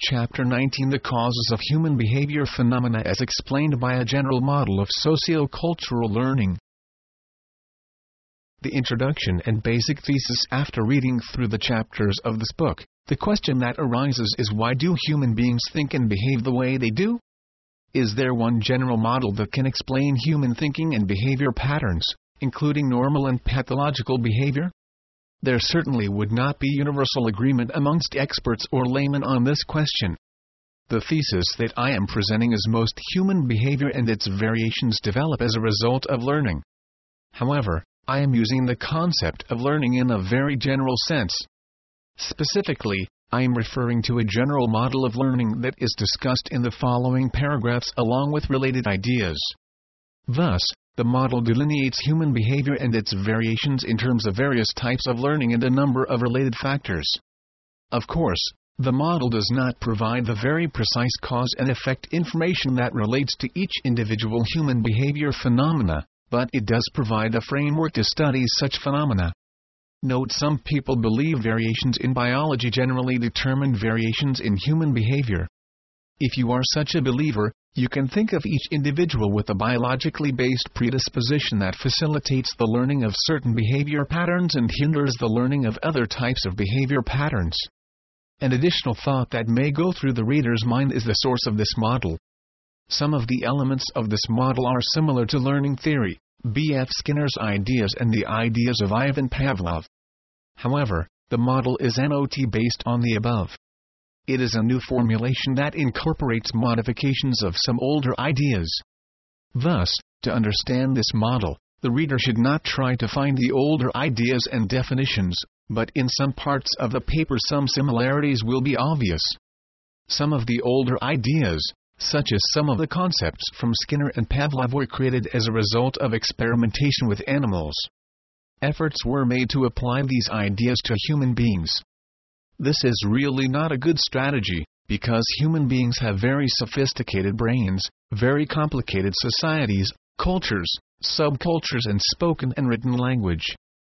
Chapter 19: The Causes of Human Behavior Phenomena as Explained by a General Model of Socio-Cultural Learning. The introduction and basic thesis. After reading through the chapters of this book, the question that arises is, why do human beings think and behave the way they do? Is there one general model that can explain human thinking and behavior patterns, including normal and pathological behavior? There certainly would not be universal agreement amongst experts or laymen on this question. The thesis that I am presenting is most human behavior and its variations develop as a result of learning. However, I am using the concept of learning in a very general sense. Specifically, I am referring to a general model of learning that is discussed in the following paragraphs along with related ideas. Thus, the model delineates human behavior and its variations in terms of various types of learning and a number of related factors. Of course, the model does not provide the very precise cause and effect information that relates to each individual human behavior phenomena, but it does provide a framework to study such phenomena. Note: some people believe variations in biology generally determine variations in human behavior. If you are such a believer, you can think of each individual with a biologically based predisposition that facilitates the learning of certain behavior patterns and hinders the learning of other types of behavior patterns. An additional thought that may go through the reader's mind is the source of this model. Some of the elements of this model are similar to learning theory, B.F. Skinner's ideas and the ideas of Ivan Pavlov. However, the model is not based on the above. It is a new formulation that incorporates modifications of some older ideas. Thus, to understand this model, the reader should not try to find the older ideas and definitions, but in some parts of the paper some similarities will be obvious. Some of the older ideas, such as some of the concepts from Skinner and Pavlov, were created as a result of experimentation with animals. Efforts were made to apply these ideas to human beings. This is really not a good strategy, because human beings have very sophisticated brains, very complicated societies, cultures, subcultures, and spoken and written language.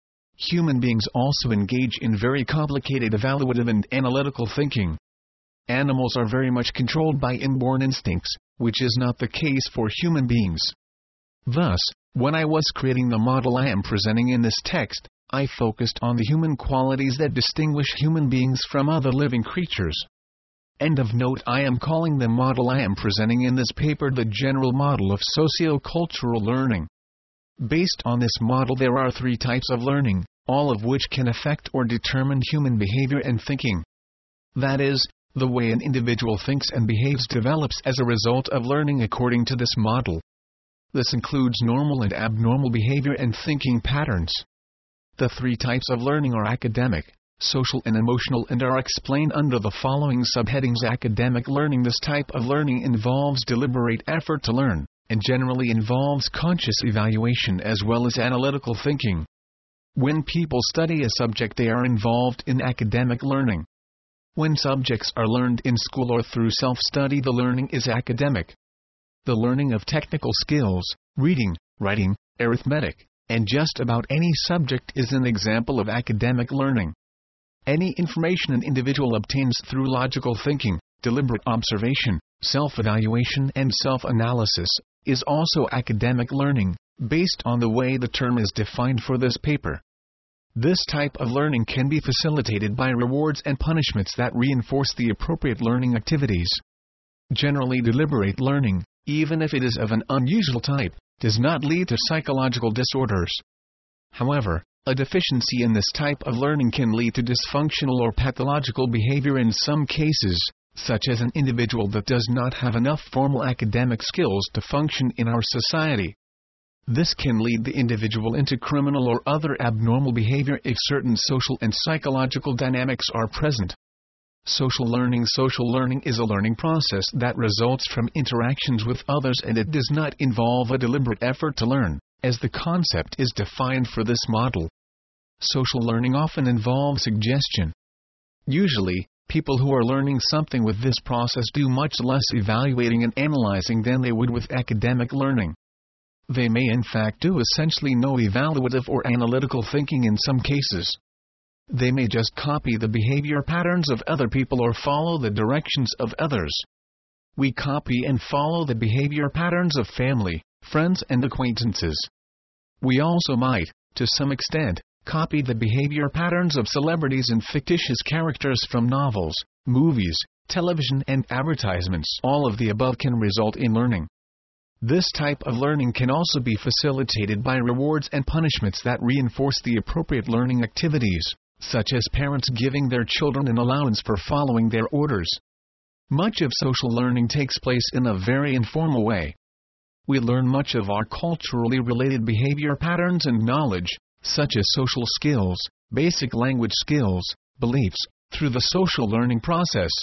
Human beings also engage in very complicated evaluative and analytical thinking. Animals are very much controlled by inborn instincts, which is not the case for human beings. Thus, when I was creating the model I am presenting in this text, I focused on the human qualities that distinguish human beings from other living creatures. End of note. I am calling the model I am presenting in this paper the general model of socio-cultural learning. Based on this model, there are three types of learning, all of which can affect or determine human behavior and thinking. That is, the way an individual thinks and behaves develops as a result of learning according to this model. This includes normal and abnormal behavior and thinking patterns. The three types of learning are academic, social, and emotional, and are explained under the following subheadings. Academic learning. This type of learning involves deliberate effort to learn, and generally involves conscious evaluation as well as analytical thinking. When people study a subject, they are involved in academic learning. When subjects are learned in school or through self-study, the learning is academic. The learning of technical skills, reading, writing, arithmetic, and just about any subject is an example of academic learning. Any information an individual obtains through logical thinking, deliberate observation, self-evaluation, and self-analysis is also academic learning, based on the way the term is defined for this paper. This type of learning can be facilitated by rewards and punishments that reinforce the appropriate learning activities. Generally, deliberate learning, even if it is of an unusual type, does not lead to psychological disorders. However, a deficiency in this type of learning can lead to dysfunctional or pathological behavior in some cases, such as an individual that does not have enough formal academic skills to function in our society. This can lead the individual into criminal or other abnormal behavior if certain social and psychological dynamics are present. Social learning. Social learning is a learning process that results from interactions with others, and it does not involve a deliberate effort to learn, as the concept is defined for this model. Social learning often involves suggestion. Usually, people who are learning something with this process do much less evaluating and analyzing than they would with academic learning. They may in fact do essentially no evaluative or analytical thinking in some cases. They may just copy the behavior patterns of other people or follow the directions of others. We copy and follow the behavior patterns of family, friends and acquaintances. We also might, to some extent, copy the behavior patterns of celebrities and fictitious characters from novels, movies, television and advertisements. All of the above can result in learning. This type of learning can also be facilitated by rewards and punishments that reinforce the appropriate learning activities, such as parents giving their children an allowance for following their orders. Much of social learning takes place in a very informal way. We learn much of our culturally related behavior patterns and knowledge, such as social skills, basic language skills, beliefs, through the social learning process.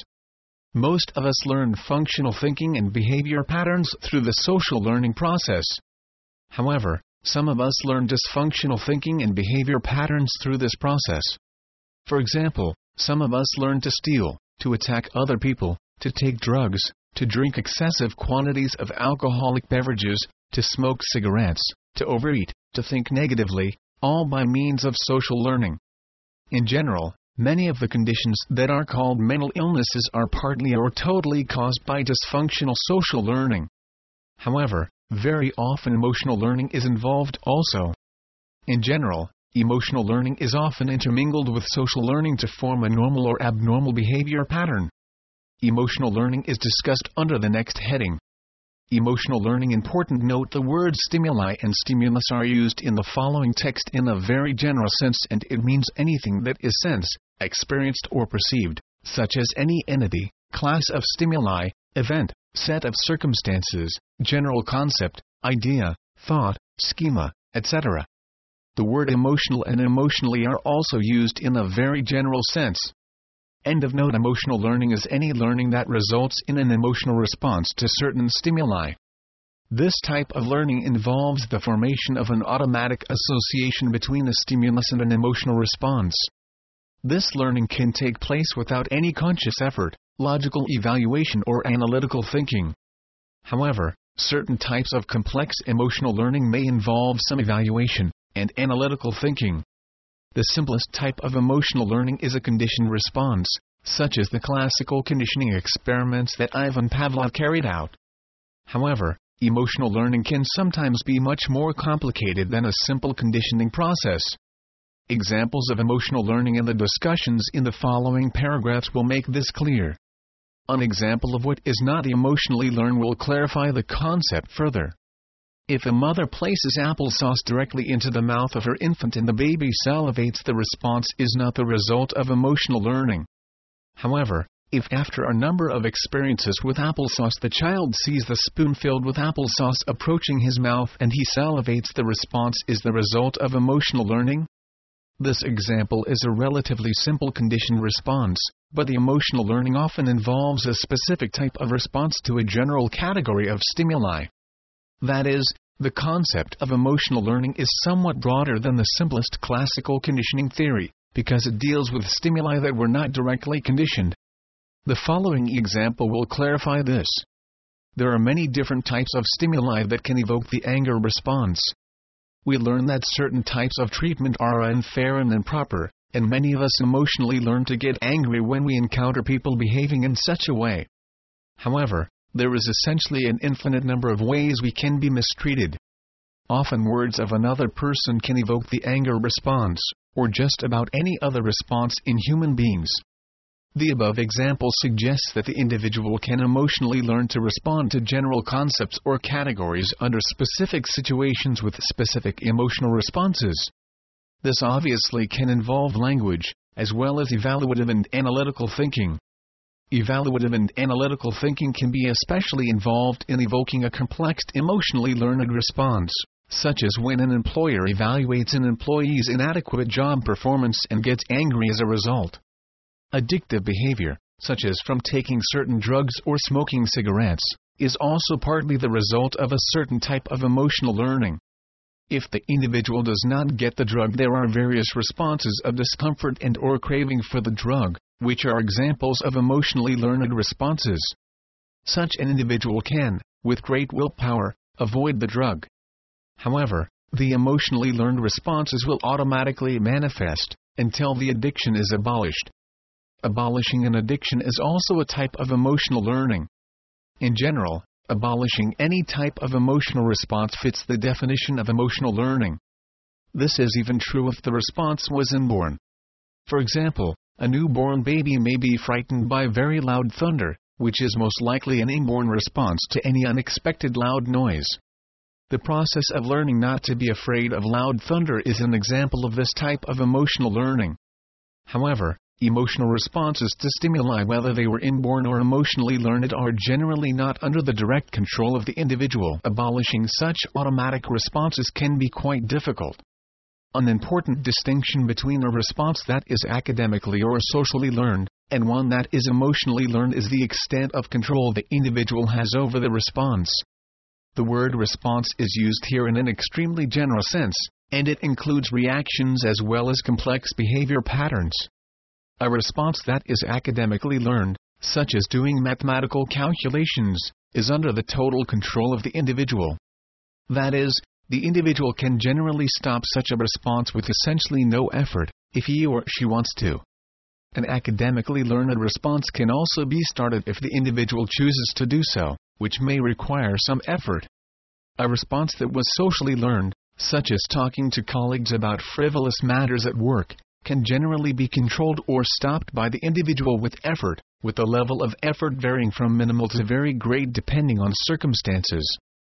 Most of us learn functional thinking and behavior patterns through the social learning process. However, some of us learn dysfunctional thinking and behavior patterns through this process. For example, some of us learn to steal, to attack other people, to take drugs, to drink excessive quantities of alcoholic beverages, to smoke cigarettes, to overeat, to think negatively, all by means of social learning. In general, many of the conditions that are called mental illnesses are partly or totally caused by dysfunctional social learning. However, very often emotional learning is involved also. In general, emotional learning is often intermingled with social learning to form a normal or abnormal behavior pattern. Emotional learning is discussed under the next heading. Emotional learning. Important note: the words stimuli and stimulus are used in the following text in a very general sense, and it means anything that is sensed, experienced or perceived, such as any entity, class of stimuli, event, set of circumstances, general concept, idea, thought, schema, etc. The word emotional and emotionally are also used in a very general sense. End of note. Emotional learning is any learning that results in an emotional response to certain stimuli. This type of learning involves the formation of an automatic association between a stimulus and an emotional response. This learning can take place without any conscious effort, logical evaluation or analytical thinking. However, certain types of complex emotional learning may involve some evaluation and analytical thinking. The simplest type of emotional learning is a conditioned response, such as the classical conditioning experiments that Ivan Pavlov carried out. However, emotional learning can sometimes be much more complicated than a simple conditioning process. Examples of emotional learning and the discussions in the following paragraphs will make this clear. An example of what is not emotionally learned will clarify the concept further. If a mother places applesauce directly into the mouth of her infant and the baby salivates, the response is not the result of emotional learning. However, if after a number of experiences with applesauce the child sees the spoon filled with applesauce approaching his mouth and he salivates, the response is the result of emotional learning. This example is a relatively simple conditioned response, but the emotional learning often involves a specific type of response to a general category of stimuli. That is, the concept of emotional learning is somewhat broader than the simplest classical conditioning theory, because it deals with stimuli that were not directly conditioned. The following example will clarify this. There are many different types of stimuli that can evoke the anger response. We learn that certain types of treatment are unfair and improper, and many of us emotionally learn to get angry when we encounter people behaving in such a way. However, there is essentially an infinite number of ways we can be mistreated. Often words of another person can evoke the anger response, or just about any other response in human beings. The above example suggests that the individual can emotionally learn to respond to general concepts or categories under specific situations with specific emotional responses. This obviously can involve language, as well as evaluative and analytical thinking. Evaluative and analytical thinking can be especially involved in evoking a complex emotionally learned response, such as when an employer evaluates an employee's inadequate job performance and gets angry as a result. Addictive behavior, such as from taking certain drugs or smoking cigarettes, is also partly the result of a certain type of emotional learning. If the individual does not get the drug, there are various responses of discomfort and or craving for the drug, which are examples of emotionally learned responses. Such an individual can, with great willpower, avoid the drug. However, the emotionally learned responses will automatically manifest, until the addiction is abolished. Abolishing an addiction is also a type of emotional learning. In general, abolishing any type of emotional response fits the definition of emotional learning. This is even true if the response was inborn. For example, a newborn baby may be frightened by very loud thunder, which is most likely an inborn response to any unexpected loud noise. The process of learning not to be afraid of loud thunder is an example of this type of emotional learning. However, emotional responses to stimuli, whether they were inborn or emotionally learned, are generally not under the direct control of the individual. Abolishing such automatic responses can be quite difficult. An important distinction between a response that is academically or socially learned, and one that is emotionally learned, is the extent of control the individual has over the response. The word response is used here in an extremely general sense, and it includes reactions as well as complex behavior patterns. A response that is academically learned, such as doing mathematical calculations, is under the total control of the individual. That is, the individual can generally stop such a response with essentially no effort, if he or she wants to. An academically learned response can also be started if the individual chooses to do so, which may require some effort. A response that was socially learned, such as talking to colleagues about frivolous matters at work, can generally be controlled or stopped by the individual with effort, with the level of effort varying from minimal to very great depending on circumstances.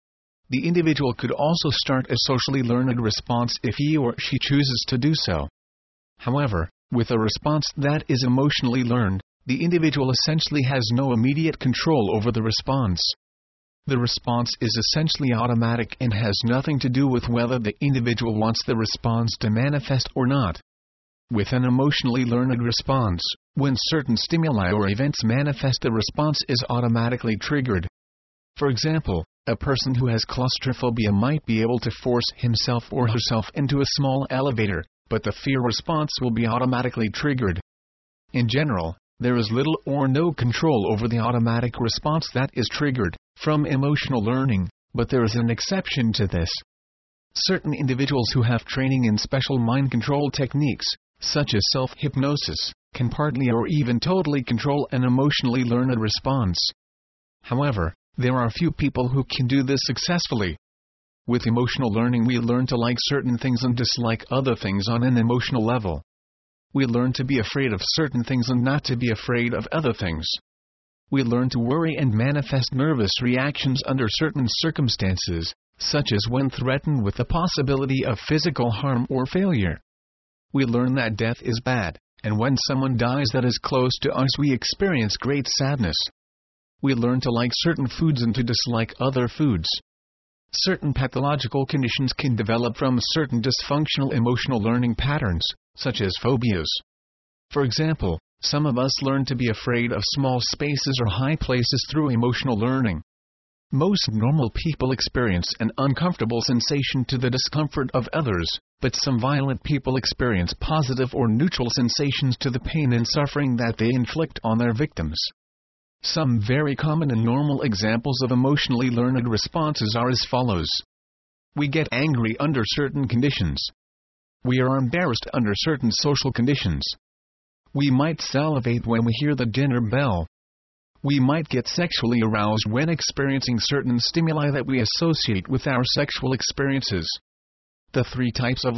The individual could also start a socially learned response if he or she chooses to do so. However, with a response that is emotionally learned, the individual essentially has no immediate control over the response. The response is essentially automatic and has nothing to do with whether the individual wants the response to manifest or not. With an emotionally learned response, when certain stimuli or events manifest, the response is automatically triggered. For example, a person who has claustrophobia might be able to force himself or herself into a small elevator, but the fear response will be automatically triggered. In general, there is little or no control over the automatic response that is triggered from emotional learning, but there is an exception to this. Certain individuals who have training in special mind control techniques, such as self-hypnosis, can partly or even totally control an emotionally learned response. However, there are few people who can do this successfully. With emotional learning, we learn to like certain things and dislike other things on an emotional level. We learn to be afraid of certain things and not to be afraid of other things. We learn to worry and manifest nervous reactions under certain circumstances, such as when threatened with the possibility of physical harm or failure. We learn that death is bad, and when someone dies that is close to us, we experience great sadness. We learn to like certain foods and to dislike other foods. Certain pathological conditions can develop from certain dysfunctional emotional learning patterns, such as phobias. For example, some of us learn to be afraid of small spaces or high places through emotional learning. Most normal people experience an uncomfortable sensation to the discomfort of others, but some violent people experience positive or neutral sensations to the pain and suffering that they inflict on their victims. Some very common and normal examples of emotionally learned responses are as follows. We get angry under certain conditions. We are embarrassed under certain social conditions. We might salivate when we hear the dinner bell. We might get sexually aroused when experiencing certain stimuli that we associate with our sexual experiences. The three types of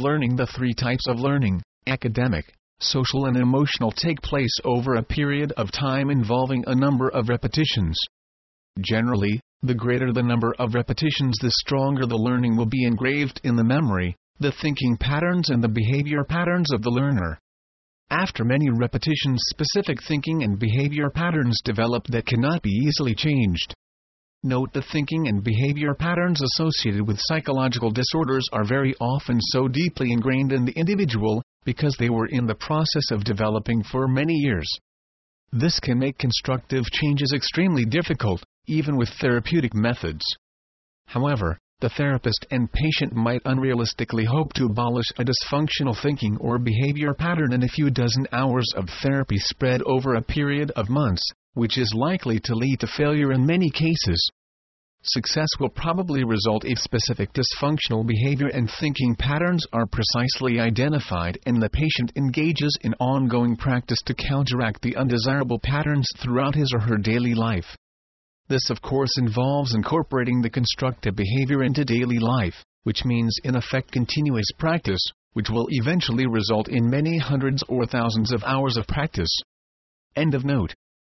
learning, academic, social and emotional, take place over a period of time involving a number of repetitions. Generally, the greater the number of repetitions, the stronger the learning will be engraved in the memory, the thinking patterns and the behavior patterns of the learner. After many repetitions, specific thinking and behavior patterns develop that cannot be easily changed. Note the thinking and behavior patterns associated with psychological disorders are very often so deeply ingrained in the individual, because they were in the process of developing for many years. This can make constructive changes extremely difficult, even with therapeutic methods. However, the therapist and patient might unrealistically hope to abolish a dysfunctional thinking or behavior pattern in a few dozen hours of therapy spread over a period of months, which is likely to lead to failure in many cases. success will probably result if specific dysfunctional behavior and thinking patterns are precisely identified and the patient engages in ongoing practice to counteract the undesirable patterns throughout his or her daily life. This of course involves incorporating the constructive behavior into daily life, which means in effect continuous practice, which will eventually result in many hundreds or thousands of hours of practice. End of note.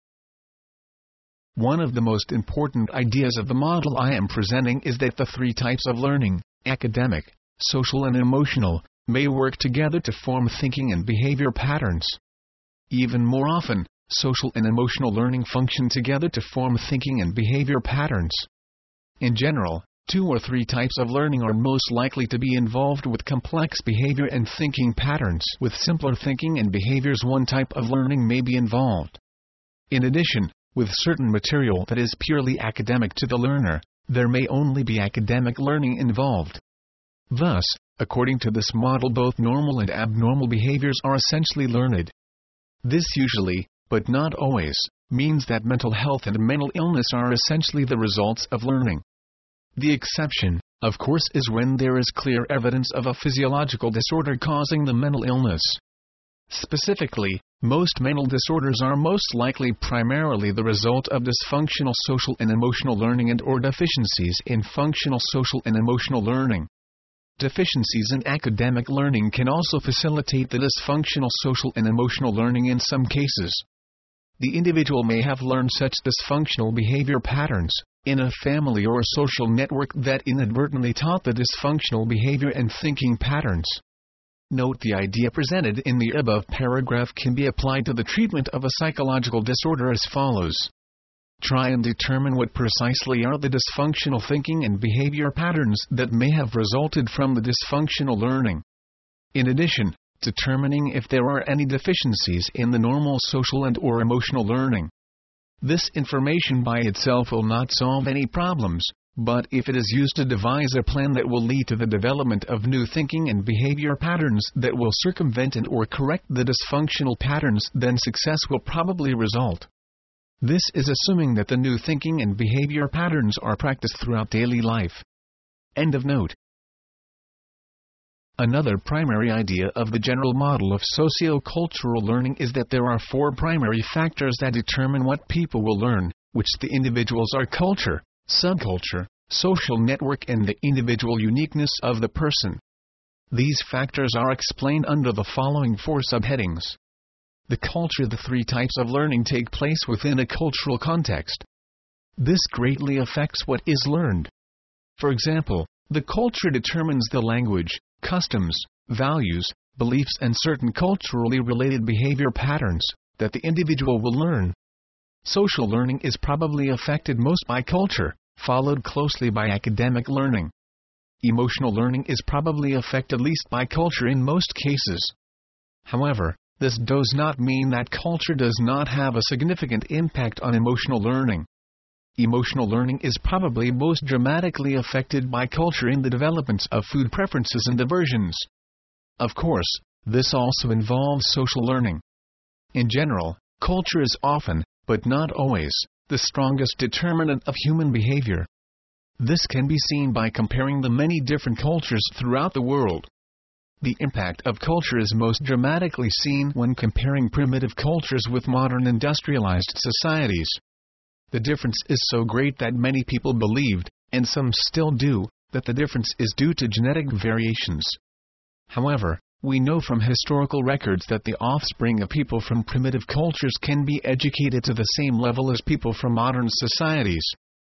One of the most important ideas of the model I am presenting is that the three types of learning, academic, social and emotional, may work together to form thinking and behavior patterns. Even more often, social and emotional learning function together to form thinking and behavior patterns. In general, 2 or 3 types of learning are most likely to be involved with complex behavior and thinking patterns. With simpler thinking and behaviors, 1 type of learning may be involved. In addition, with certain material that is purely academic to the learner, there may only be academic learning involved. Thus, according to this model, both normal and abnormal behaviors are essentially learned. This usually, but not always, means that mental health and mental illness are essentially the results of learning. The exception, of course, is when there is clear evidence of a physiological disorder causing the mental illness. Specifically, most mental disorders are most likely primarily the result of dysfunctional social and emotional learning and/or deficiencies in functional social and emotional learning. Deficiencies in academic learning can also facilitate the dysfunctional social and emotional learning in some cases. The individual may have learned such dysfunctional behavior patterns in a family or social network that inadvertently taught the dysfunctional behavior and thinking patterns. Note the idea presented in the above paragraph can be applied to the treatment of a psychological disorder as follows. Try and determine what precisely are the dysfunctional thinking and behavior patterns that may have resulted from the dysfunctional learning. In addition, determining if there are any deficiencies in the normal social and/or emotional learning. This information by itself will not solve any problems, but if it is used to devise a plan that will lead to the development of new thinking and behavior patterns that will circumvent and/or correct the dysfunctional patterns, then success will probably result. This is assuming that the new thinking and behavior patterns are practiced throughout daily life. End of note. Another primary idea of the general model of socio-cultural learning is that there are 4 primary factors that determine what people will learn, which the individuals are: culture, subculture, social network, and the individual uniqueness of the person. These factors are explained under the following 4 subheadings. The culture. The 3 types of learning take place within a cultural context. This greatly affects what is learned. For example, the culture determines the language, customs, values, beliefs, and certain culturally related behavior patterns that the individual will learn. Social learning is probably affected most by culture, followed closely by academic learning. Emotional learning is probably affected least by culture in most cases. However, this does not mean that culture does not have a significant impact on emotional learning. Emotional learning is probably most dramatically affected by culture in the developments of food preferences and aversions. Of course, this also involves social learning. In general, culture is often, but not always, the strongest determinant of human behavior. This can be seen by comparing the many different cultures throughout the world. The impact of culture is most dramatically seen when comparing primitive cultures with modern industrialized societies. The difference is so great that many people believed, and some still do, that the difference is due to genetic variations. However, we know from historical records that the offspring of people from primitive cultures can be educated to the same level as people from modern societies.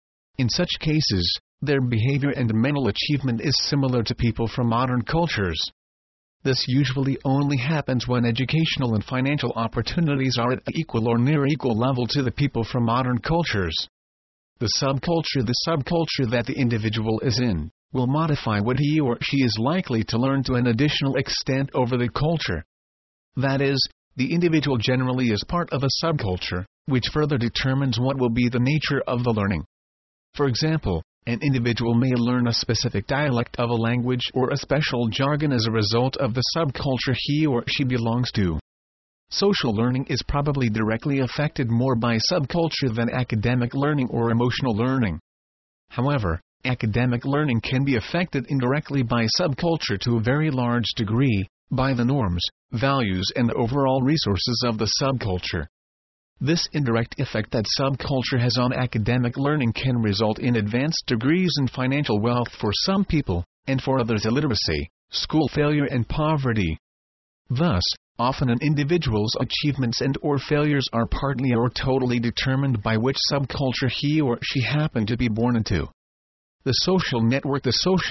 In such cases, their behavior and mental achievement is similar to people from modern cultures. This usually only happens when educational and financial opportunities are at equal or near equal level to the people from modern cultures. The subculture that the individual is in, will modify what he or she is likely to learn to an additional extent over the culture. That is, the individual generally is part of a subculture, which further determines what will be the nature of the learning. For example, an individual may learn a specific dialect of a language or a special jargon as a result of the subculture he or she belongs to. Social learning is probably directly affected more by subculture than academic learning or emotional learning. However, academic learning can be affected indirectly by subculture to a very large degree, by the norms, values and overall resources of the subculture. This indirect effect that subculture has on academic learning can result in advanced degrees and financial wealth for some people, and for others illiteracy, school failure and poverty. Thus, often an individual's achievements and/or failures are partly or totally determined by which subculture he or she happened to be born into. The social network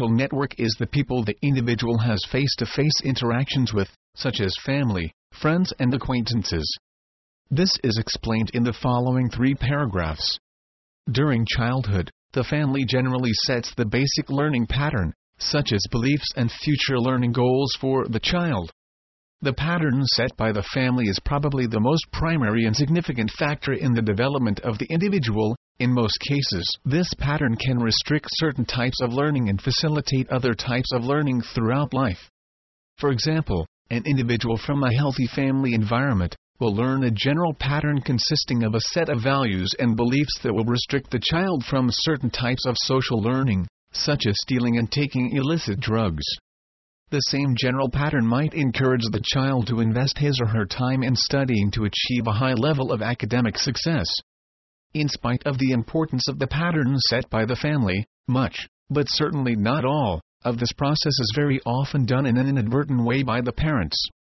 is the people the individual has face-to-face interactions with, such as family, friends and acquaintances. This is explained in the following 3 paragraphs. During childhood, the family generally sets the basic learning pattern, such as beliefs and future learning goals for the child. The pattern set by the family is probably the most primary and significant factor in the development of the individual. In most cases, this pattern can restrict certain types of learning and facilitate other types of learning throughout life. For example, an individual from a healthy family environment will learn a general pattern consisting of a set of values and beliefs that will restrict the child from certain types of social learning, such as stealing and taking illicit drugs. The same general pattern might encourage the child to invest his or her time in studying to achieve a high level of academic success. In spite of the importance of the pattern set by the family, much, but certainly not all, of this process is very often done in an inadvertent way by the parents.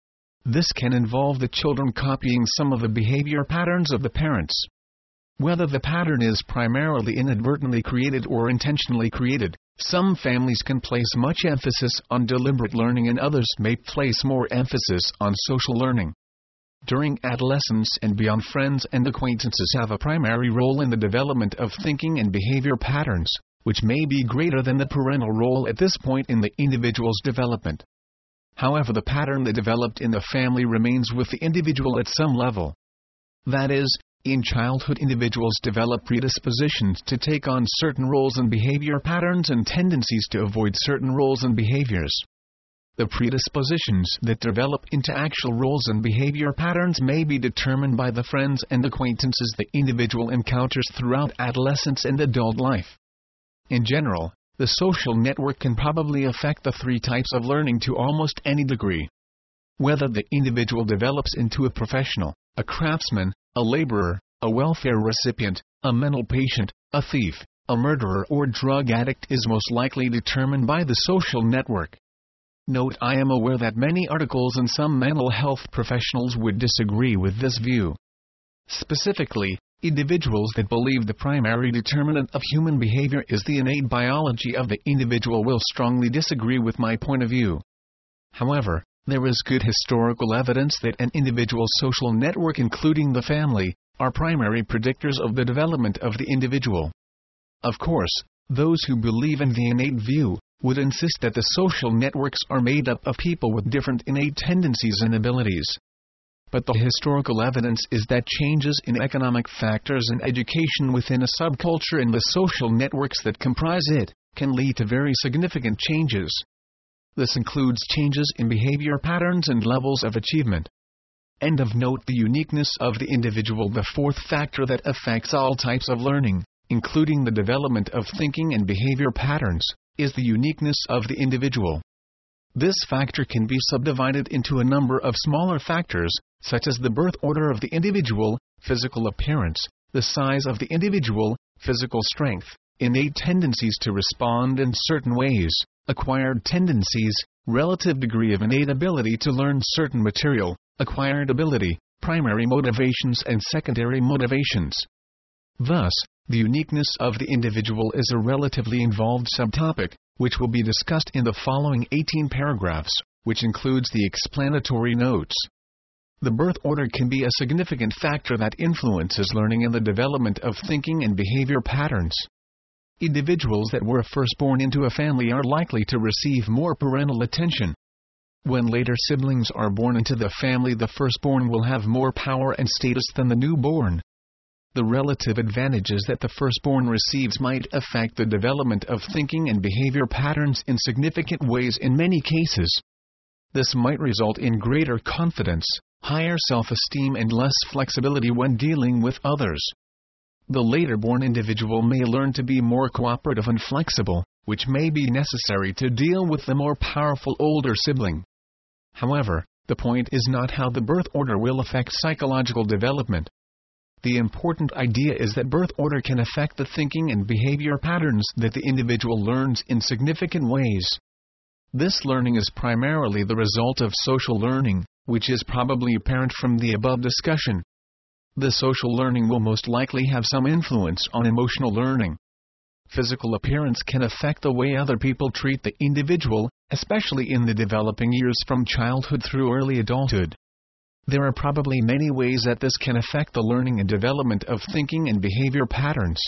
This can involve the children copying some of the behavior patterns of the parents. Whether the pattern is primarily inadvertently created or intentionally created, some families can place much emphasis on deliberate learning and others may place more emphasis on social learning. During adolescence and beyond, friends and acquaintances have a primary role in the development of thinking and behavior patterns, which may be greater than the parental role at this point in the individual's development. However, the pattern that developed in the family remains with the individual at some level. That is, in childhood individuals develop predispositions to take on certain roles and behavior patterns and tendencies to avoid certain roles and behaviors. The predispositions that develop into actual roles and behavior patterns may be determined by the friends and acquaintances the individual encounters throughout adolescence and adult life. In general, the social network can probably affect the 3 types of learning to almost any degree. Whether the individual develops into a professional, a craftsman, a laborer, a welfare recipient, a mental patient, a thief, a murderer or drug addict is most likely determined by the social network. Note: I am aware that many articles and some mental health professionals would disagree with this view. Specifically, individuals that believe the primary determinant of human behavior is the innate biology of the individual will strongly disagree with my point of view. However, there is good historical evidence that an individual's social network, including the family, are primary predictors of the development of the individual. Of course, those who believe in the innate view would insist that the social networks are made up of people with different innate tendencies and abilities. But the historical evidence is that changes in economic factors and education within a subculture and the social networks that comprise it can lead to very significant changes. This includes changes in behavior patterns and levels of achievement. And of note, the uniqueness of the individual. The 4th factor that affects all types of learning, including the development of thinking and behavior patterns, is the uniqueness of the individual. This factor can be subdivided into a number of smaller factors, such as the birth order of the individual, physical appearance, the size of the individual, physical strength, innate tendencies to respond in certain ways, acquired tendencies, relative degree of innate ability to learn certain material, acquired ability, primary motivations and secondary motivations. Thus, the uniqueness of the individual is a relatively involved subtopic, which will be discussed in the following 18 paragraphs, which includes the explanatory notes. The birth order can be a significant factor that influences learning and the development of thinking and behavior patterns. Individuals that were firstborn into a family are likely to receive more parental attention. When later siblings are born into the family, the firstborn will have more power and status than the newborn. The relative advantages that the firstborn receives might affect the development of thinking and behavior patterns in significant ways in many cases. This might result in greater confidence, higher self-esteem and less flexibility when dealing with others. The later-born individual may learn to be more cooperative and flexible, which may be necessary to deal with the more powerful older sibling. However, the point is not how the birth order will affect psychological development. The important idea is that birth order can affect the thinking and behavior patterns that the individual learns in significant ways. This learning is primarily the result of social learning, which is probably apparent from the above discussion. The social learning will most likely have some influence on emotional learning. Physical appearance can affect the way other people treat the individual, especially in the developing years from childhood through early adulthood. There are probably many ways that this can affect the learning and development of thinking and behavior patterns.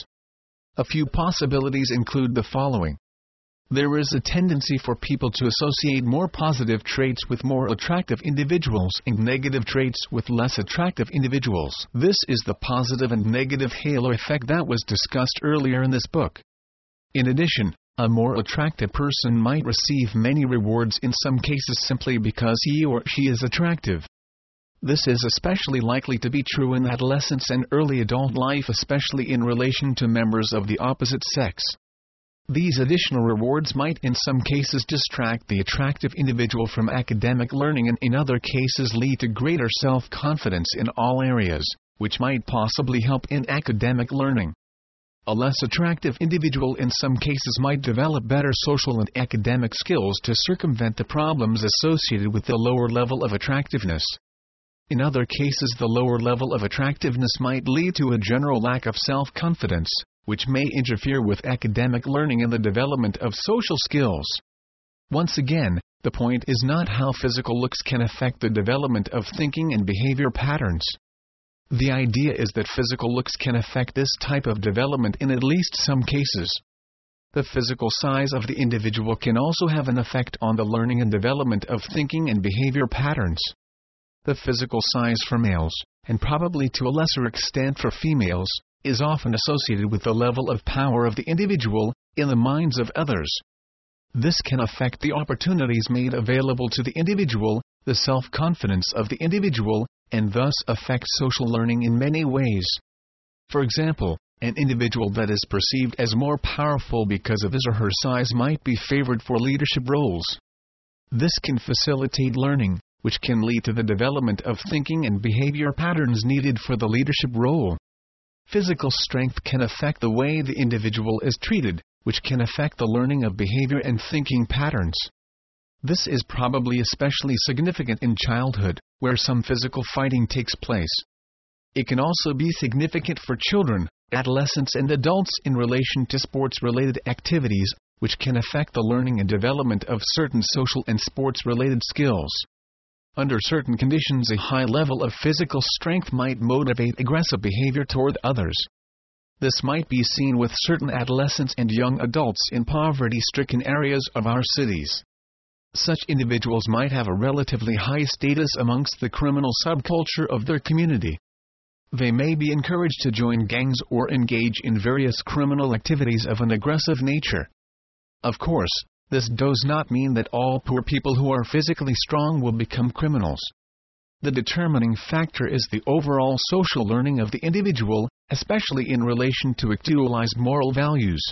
A few possibilities include the following. There is a tendency for people to associate more positive traits with more attractive individuals and negative traits with less attractive individuals. This is the positive and negative halo effect that was discussed earlier in this book. In addition, a more attractive person might receive many rewards in some cases simply because he or she is attractive. This is especially likely to be true in adolescence and early adult life, especially in relation to members of the opposite sex. These additional rewards might in some cases distract the attractive individual from academic learning and in other cases lead to greater self-confidence in all areas, which might possibly help in academic learning. A less attractive individual in some cases might develop better social and academic skills to circumvent the problems associated with the lower level of attractiveness. In other cases, the lower level of attractiveness might lead to a general lack of self-confidence, which may interfere with academic learning and the development of social skills. Once again, the point is not how physical looks can affect the development of thinking and behavior patterns. The idea is that physical looks can affect this type of development in at least some cases. The physical size of the individual can also have an effect on the learning and development of thinking and behavior patterns. The physical size for males, and probably to a lesser extent for females, is often associated with the level of power of the individual in the minds of others. This can affect the opportunities made available to the individual, the self-confidence of the individual, and thus affect social learning in many ways. For example, an individual that is perceived as more powerful because of his or her size might be favored for leadership roles. This can facilitate learning, which can lead to the development of thinking and behavior patterns needed for the leadership role. Physical strength can affect the way the individual is treated, which can affect the learning of behavior and thinking patterns. This is probably especially significant in childhood, where some physical fighting takes place. It can also be significant for children, adolescents and adults in relation to sports-related activities, which can affect the learning and development of certain social and sports-related skills. Under certain conditions, a high level of physical strength might motivate aggressive behavior toward others. This might be seen with certain adolescents and young adults in poverty-stricken areas of our cities. Such individuals might have a relatively high status amongst the criminal subculture of their community. They may be encouraged to join gangs or engage in various criminal activities of an aggressive nature. Of course, this does not mean that all poor people who are physically strong will become criminals. The determining factor is the overall social learning of the individual, especially in relation to actualized moral values.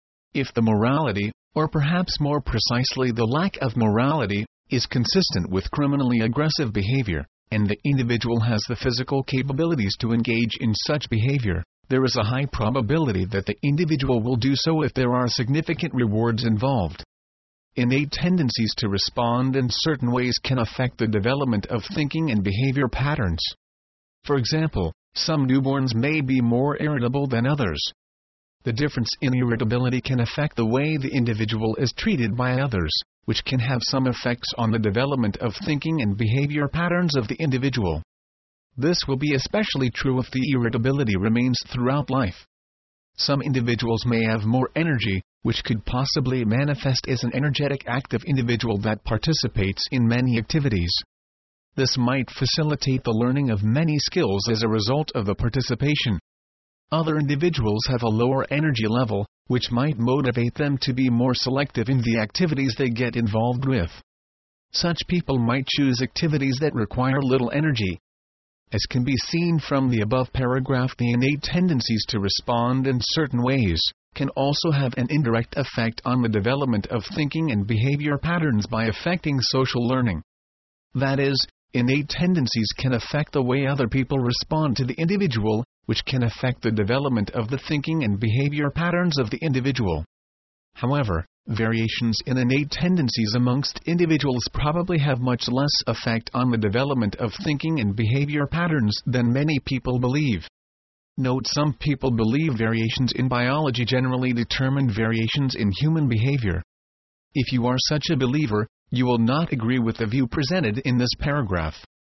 If the morality, or perhaps more precisely the lack of morality, is consistent with criminally aggressive behavior, and the individual has the physical capabilities to engage in such behavior, there is a high probability that the individual will do so if there are significant rewards involved. Innate tendencies to respond in certain ways can affect the development of thinking and behavior patterns. For example, some newborns may be more irritable than others. The difference in irritability can affect the way the individual is treated by others, which can have some effects on the development of thinking and behavior patterns of the individual. This will be especially true if the irritability remains throughout life. Some individuals may have more energy, which could possibly manifest as an energetic, active individual that participates in many activities. This might facilitate the learning of many skills as a result of the participation. Other individuals have a lower energy level, which might motivate them to be more selective in the activities they get involved with. Such people might choose activities that require little energy. As can be seen from the above paragraph, the innate tendencies to respond in certain ways can also have an indirect effect on the development of thinking and behavior patterns by affecting social learning. That is, innate tendencies can affect the way other people respond to the individual, which can affect the development of the thinking and behavior patterns of the individual. However, variations in innate tendencies amongst individuals probably have much less effect on the development of thinking and behavior patterns than many people believe. Note, some people believe variations in biology generally determine variations in human behavior. If you are such a believer, you will not agree with the view presented in this paragraph.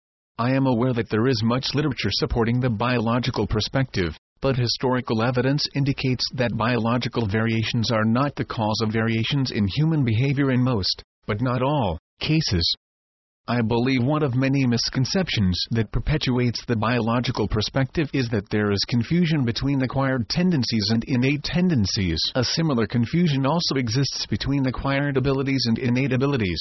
I am aware that there is much literature supporting the biological perspective, but historical evidence indicates that biological variations are not the cause of variations in human behavior in most, but not all, cases. I believe one of many misconceptions that perpetuates the biological perspective is that there is confusion between acquired tendencies and innate tendencies. A similar confusion also exists between acquired abilities and innate abilities.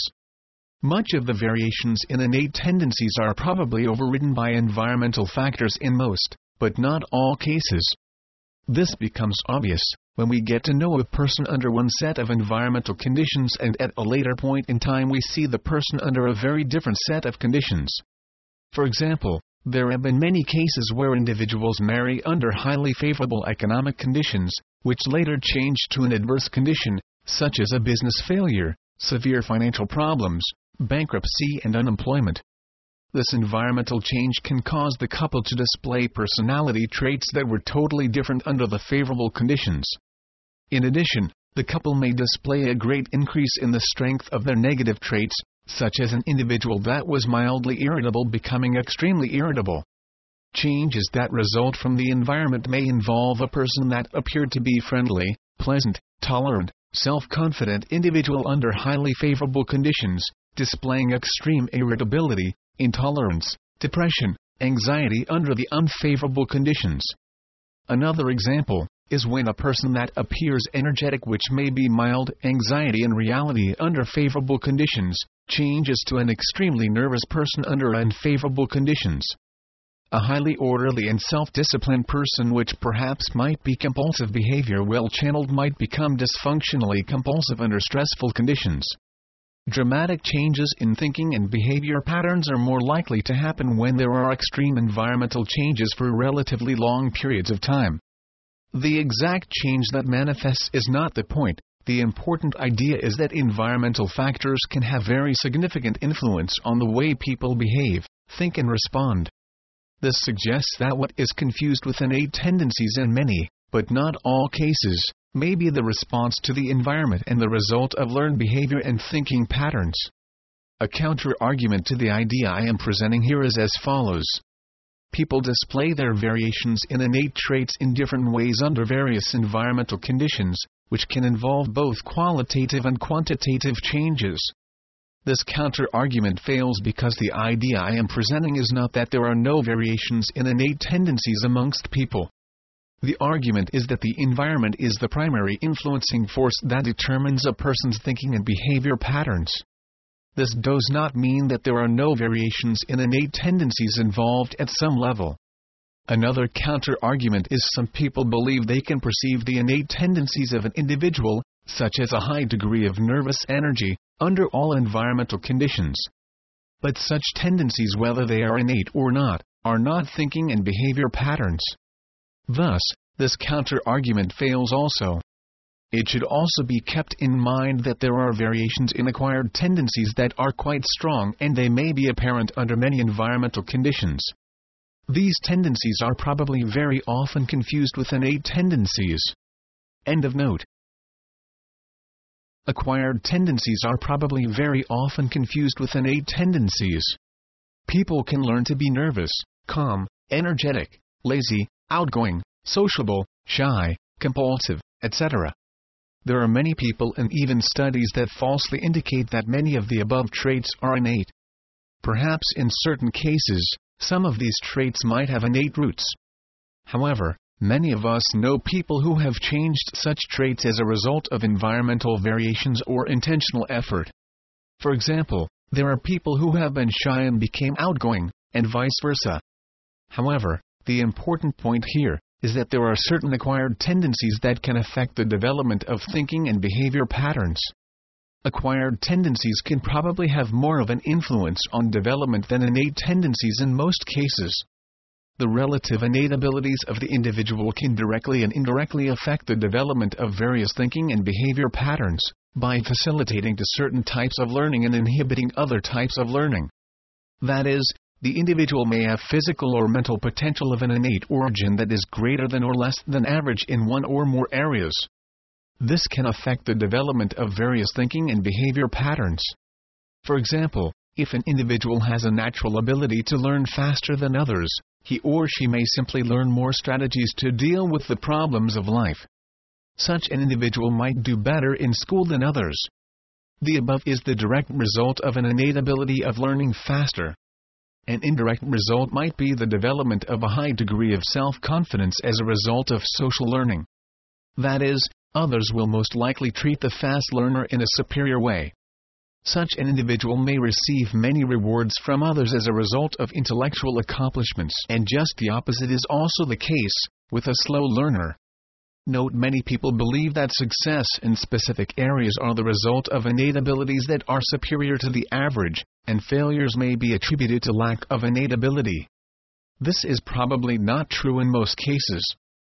Much of the variations in innate tendencies are probably overridden by environmental factors in most, but not all cases. This becomes obvious when we get to know a person under one set of environmental conditions and at a later point in time we see the person under a very different set of conditions. For example, there have been many cases where individuals marry under highly favorable economic conditions, which later change to an adverse condition, such as a business failure, severe financial problems, bankruptcy and unemployment. This environmental change can cause the couple to display personality traits that were totally different under the favorable conditions. In addition, the couple may display a great increase in the strength of their negative traits, such as an individual that was mildly irritable becoming extremely irritable. Changes that result from the environment may involve a person that appeared to be friendly, pleasant, tolerant, self-confident individual under highly favorable conditions, displaying extreme irritability, intolerance, depression, anxiety under the unfavorable conditions. Another example is when a person that appears energetic, which may be mild anxiety in reality under favorable conditions, changes to an extremely nervous person under unfavorable conditions. A highly orderly and self-disciplined person, which perhaps might be compulsive behavior well channeled, might become dysfunctionally compulsive under stressful conditions. Dramatic changes in thinking and behavior patterns are more likely to happen when there are extreme environmental changes for relatively long periods of time. The exact change that manifests is not the point. The important idea is that environmental factors can have very significant influence on the way people behave, think and respond. This suggests that what is confused with innate tendencies in many, but not all cases, may be the response to the environment and the result of learned behavior and thinking patterns. A counter-argument to the idea I am presenting here is as follows. People display their variations in innate traits in different ways under various environmental conditions, which can involve both qualitative and quantitative changes. This counter-argument fails because the idea I am presenting is not that there are no variations in innate tendencies amongst people. The argument is that the environment is the primary influencing force that determines a person's thinking and behavior patterns. This does not mean that there are no variations in innate tendencies involved at some level. Another counter-argument is some people believe they can perceive the innate tendencies of an individual, such as a high degree of nervous energy, under all environmental conditions. But such tendencies, whether they are innate or not, are not thinking and behavior patterns. Thus, this counter-argument fails also. It should also be kept in mind that there are variations in acquired tendencies that are quite strong, and they may be apparent under many environmental conditions. These tendencies are probably very often confused with innate tendencies. End of note. Acquired tendencies are probably very often confused with innate tendencies. People can learn to be nervous, calm, energetic, lazy, outgoing, sociable, shy, compulsive, etc. There are many people and even studies that falsely indicate that many of the above traits are innate. Perhaps in certain cases, some of these traits might have innate roots. However, many of us know people who have changed such traits as a result of environmental variations or intentional effort. For example, there are people who have been shy and became outgoing, and vice versa. However, the important point here is that there are certain acquired tendencies that can affect the development of thinking and behavior patterns. Acquired tendencies can probably have more of an influence on development than innate tendencies in most cases. The relative innate abilities of the individual can directly and indirectly affect the development of various thinking and behavior patterns, by facilitating to certain types of learning and inhibiting other types of learning. That is, the individual may have physical or mental potential of an innate origin that is greater than or less than average in one or more areas. This can affect the development of various thinking and behavior patterns. For example, if an individual has a natural ability to learn faster than others, he or she may simply learn more strategies to deal with the problems of life. Such an individual might do better in school than others. The above is the direct result of an innate ability of learning faster. An indirect result might be the development of a high degree of self-confidence as a result of social learning. That is, others will most likely treat the fast learner in a superior way. Such an individual may receive many rewards from others as a result of intellectual accomplishments, and just the opposite is also the case with a slow learner. Note, many people believe that success in specific areas are the result of innate abilities that are superior to the average, and failures may be attributed to lack of innate ability. This is probably not true in most cases.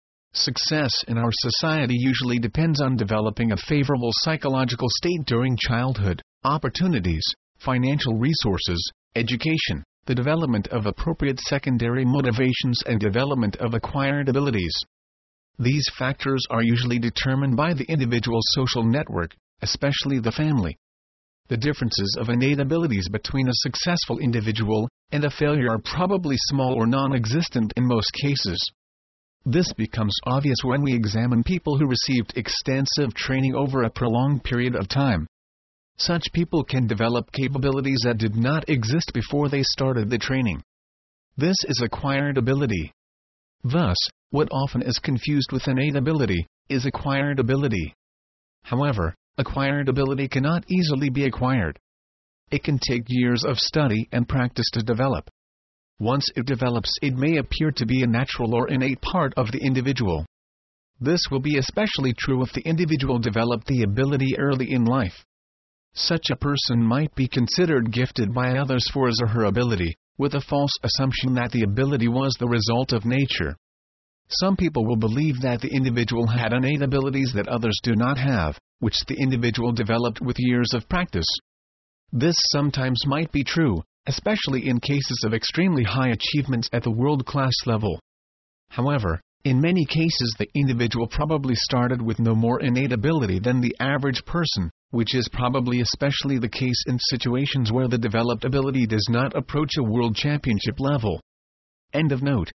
Success in our society usually depends on developing a favorable psychological state during childhood, opportunities, financial resources, education, the development of appropriate secondary motivations, and development of acquired abilities. These factors are usually determined by the individual's social network, especially the family. The differences of innate abilities between a successful individual and a failure are probably small or non-existent in most cases. This becomes obvious when we examine people who received extensive training over a prolonged period of time. Such people can develop capabilities that did not exist before they started the training. This is acquired ability. Thus, what often is confused with innate ability is acquired ability. However, acquired ability cannot easily be acquired. It can take years of study and practice to develop. Once it develops, it may appear to be a natural or innate part of the individual. This will be especially true if the individual developed the ability early in life. Such a person might be considered gifted by others for his or her ability, with a false assumption that the ability was the result of nature. Some people will believe that the individual had innate abilities that others do not have, which the individual developed with years of practice. This sometimes might be true, especially in cases of extremely high achievements at the world-class level. However, in many cases the individual probably started with no more innate ability than the average person, which is probably especially the case in situations where the developed ability does not approach a world championship level. End of note.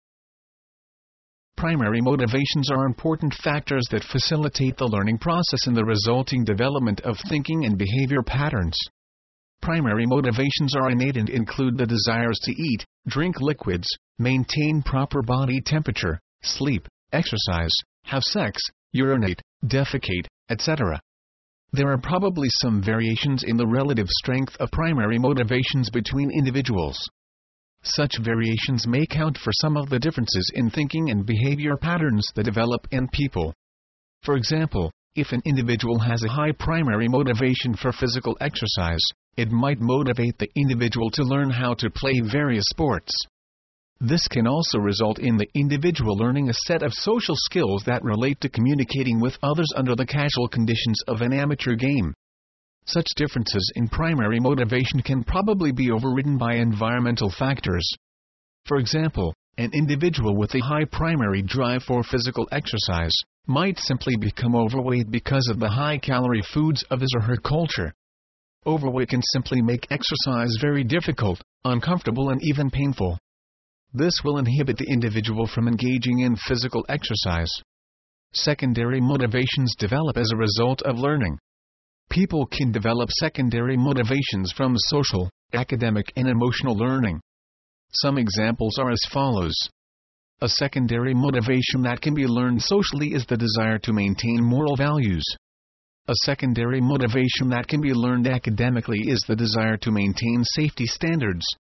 Primary motivations are important factors that facilitate the learning process and the resulting development of thinking and behavior patterns. Primary motivations are innate and include the desires to eat, drink liquids, maintain proper body temperature, sleep, exercise, have sex, urinate, defecate, etc. There are probably some variations in the relative strength of primary motivations between individuals. Such variations may account for some of the differences in thinking and behavior patterns that develop in people. For example, if an individual has a high primary motivation for physical exercise, it might motivate the individual to learn how to play various sports. This can also result in the individual learning a set of social skills that relate to communicating with others under the casual conditions of an amateur game. Such differences in primary motivation can probably be overridden by environmental factors. For example, an individual with a high primary drive for physical exercise might simply become overweight because of the high-calorie foods of his or her culture. Overweight can simply make exercise very difficult, uncomfortable, and even painful. This will inhibit the individual from engaging in physical exercise. Secondary motivations develop as a result of learning. People can develop secondary motivations from social, academic, and emotional learning. Some examples are as follows. A secondary motivation that can be learned socially is the desire to maintain moral values. A secondary motivation that can be learned academically is the desire to maintain safety standards.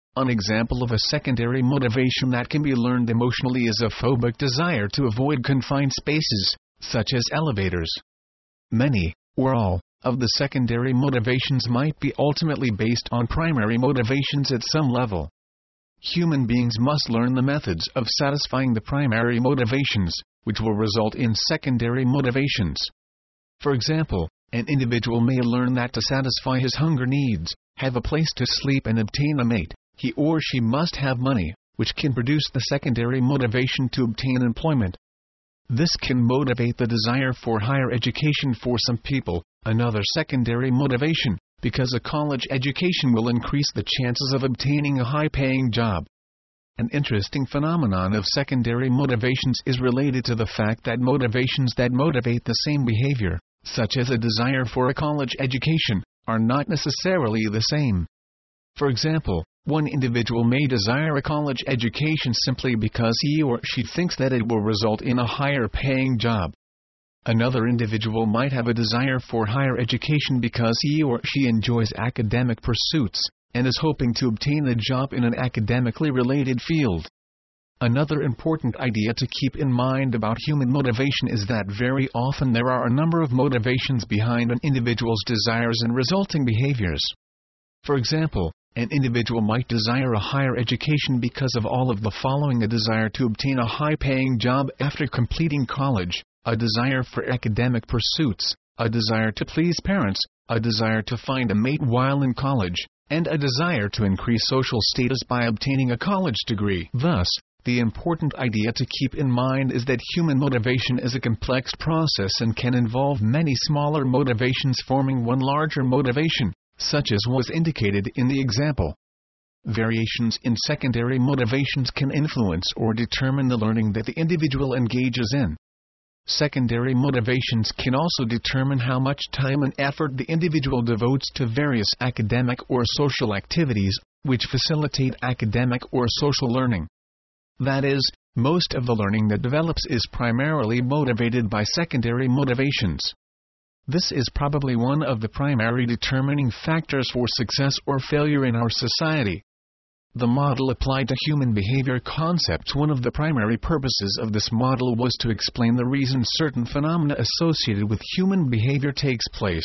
An example of a secondary motivation that can be learned emotionally is a phobic desire to avoid confined spaces, such as elevators. Many, or all, of the secondary motivations might be ultimately based on primary motivations at some level. Human beings must learn the methods of satisfying the primary motivations, which will result in secondary motivations. For example, an individual may learn that to satisfy his hunger needs, have a place to sleep and obtain a mate, he or she must have money, which can produce the secondary motivation to obtain employment. This can motivate the desire for higher education for some people, another secondary motivation, because a college education will increase the chances of obtaining a high-paying job. An interesting phenomenon of secondary motivations is related to the fact that motivations that motivate the same behavior, such as a desire for a college education, are not necessarily the same. For example, one individual may desire a college education simply because he or she thinks that it will result in a higher-paying job. Another individual might have a desire for higher education because he or she enjoys academic pursuits, and is hoping to obtain a job in an academically related field. Another important idea to keep in mind about human motivation is that very often there are a number of motivations behind an individual's desires and resulting behaviors. For example, an individual might desire a higher education because of all of the following: a desire to obtain a high-paying job after completing college, a desire for academic pursuits, a desire to please parents, a desire to find a mate while in college, and a desire to increase social status by obtaining a college degree. Thus, the important idea to keep in mind is that human motivation is a complex process and can involve many smaller motivations forming one larger motivation, such as was indicated in the example. Variations in secondary motivations can influence or determine the learning that the individual engages in. Secondary motivations can also determine how much time and effort the individual devotes to various academic or social activities, which facilitate academic or social learning. That is, most of the learning that develops is primarily motivated by secondary motivations. This is probably one of the primary determining factors for success or failure in our society. The model applied to human behavior concepts. One of the primary purposes of this model was to explain the reason certain phenomena associated with human behavior takes place.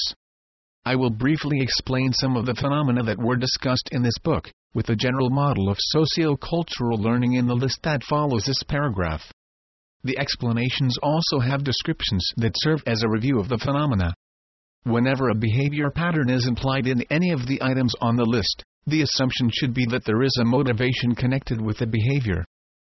I will briefly explain some of the phenomena that were discussed in this book, with a general model of socio-cultural learning in the list that follows this paragraph. The explanations also have descriptions that serve as a review of the phenomena. Whenever a behavior pattern is implied in any of the items on the list, the assumption should be that there is a motivation connected with the behavior.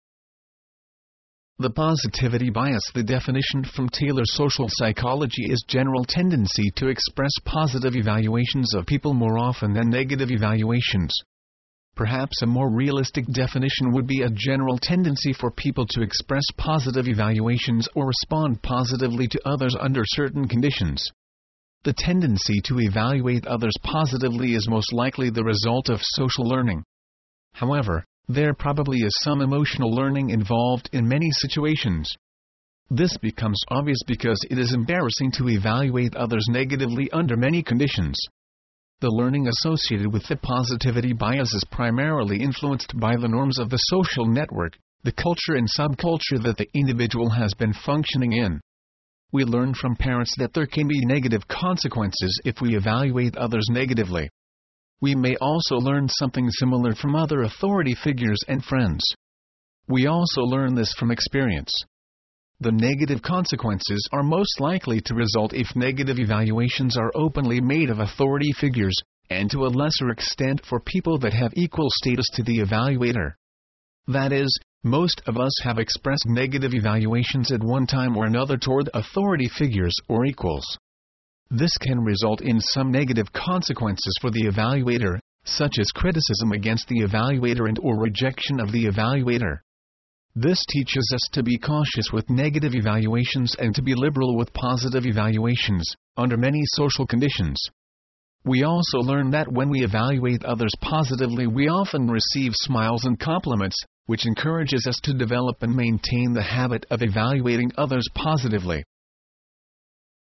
The positivity bias. The definition from Taylor's social psychology is general tendency to express positive evaluations of people more often than negative evaluations. Perhaps a more realistic definition would be a general tendency for people to express positive evaluations or respond positively to others under certain conditions. The tendency to evaluate others positively is most likely the result of social learning. However, there probably is some emotional learning involved in many situations. This becomes obvious because it is embarrassing to evaluate others negatively under many conditions. The learning associated with the positivity bias is primarily influenced by the norms of the social network, the culture and subculture that the individual has been functioning in. We learn from parents that there can be negative consequences if we evaluate others negatively. We may also learn something similar from other authority figures and friends. We also learn this from experience. The negative consequences are most likely to result if negative evaluations are openly made of authority figures, and to a lesser extent for people that have equal status to the evaluator. That is, most of us have expressed negative evaluations at one time or another toward authority figures or equals. This can result in some negative consequences for the evaluator, such as criticism against the evaluator and/or rejection of the evaluator. This teaches us to be cautious with negative evaluations and to be liberal with positive evaluations, under many social conditions. We also learn that when we evaluate others positively, we often receive smiles and compliments, which encourages us to develop and maintain the habit of evaluating others positively.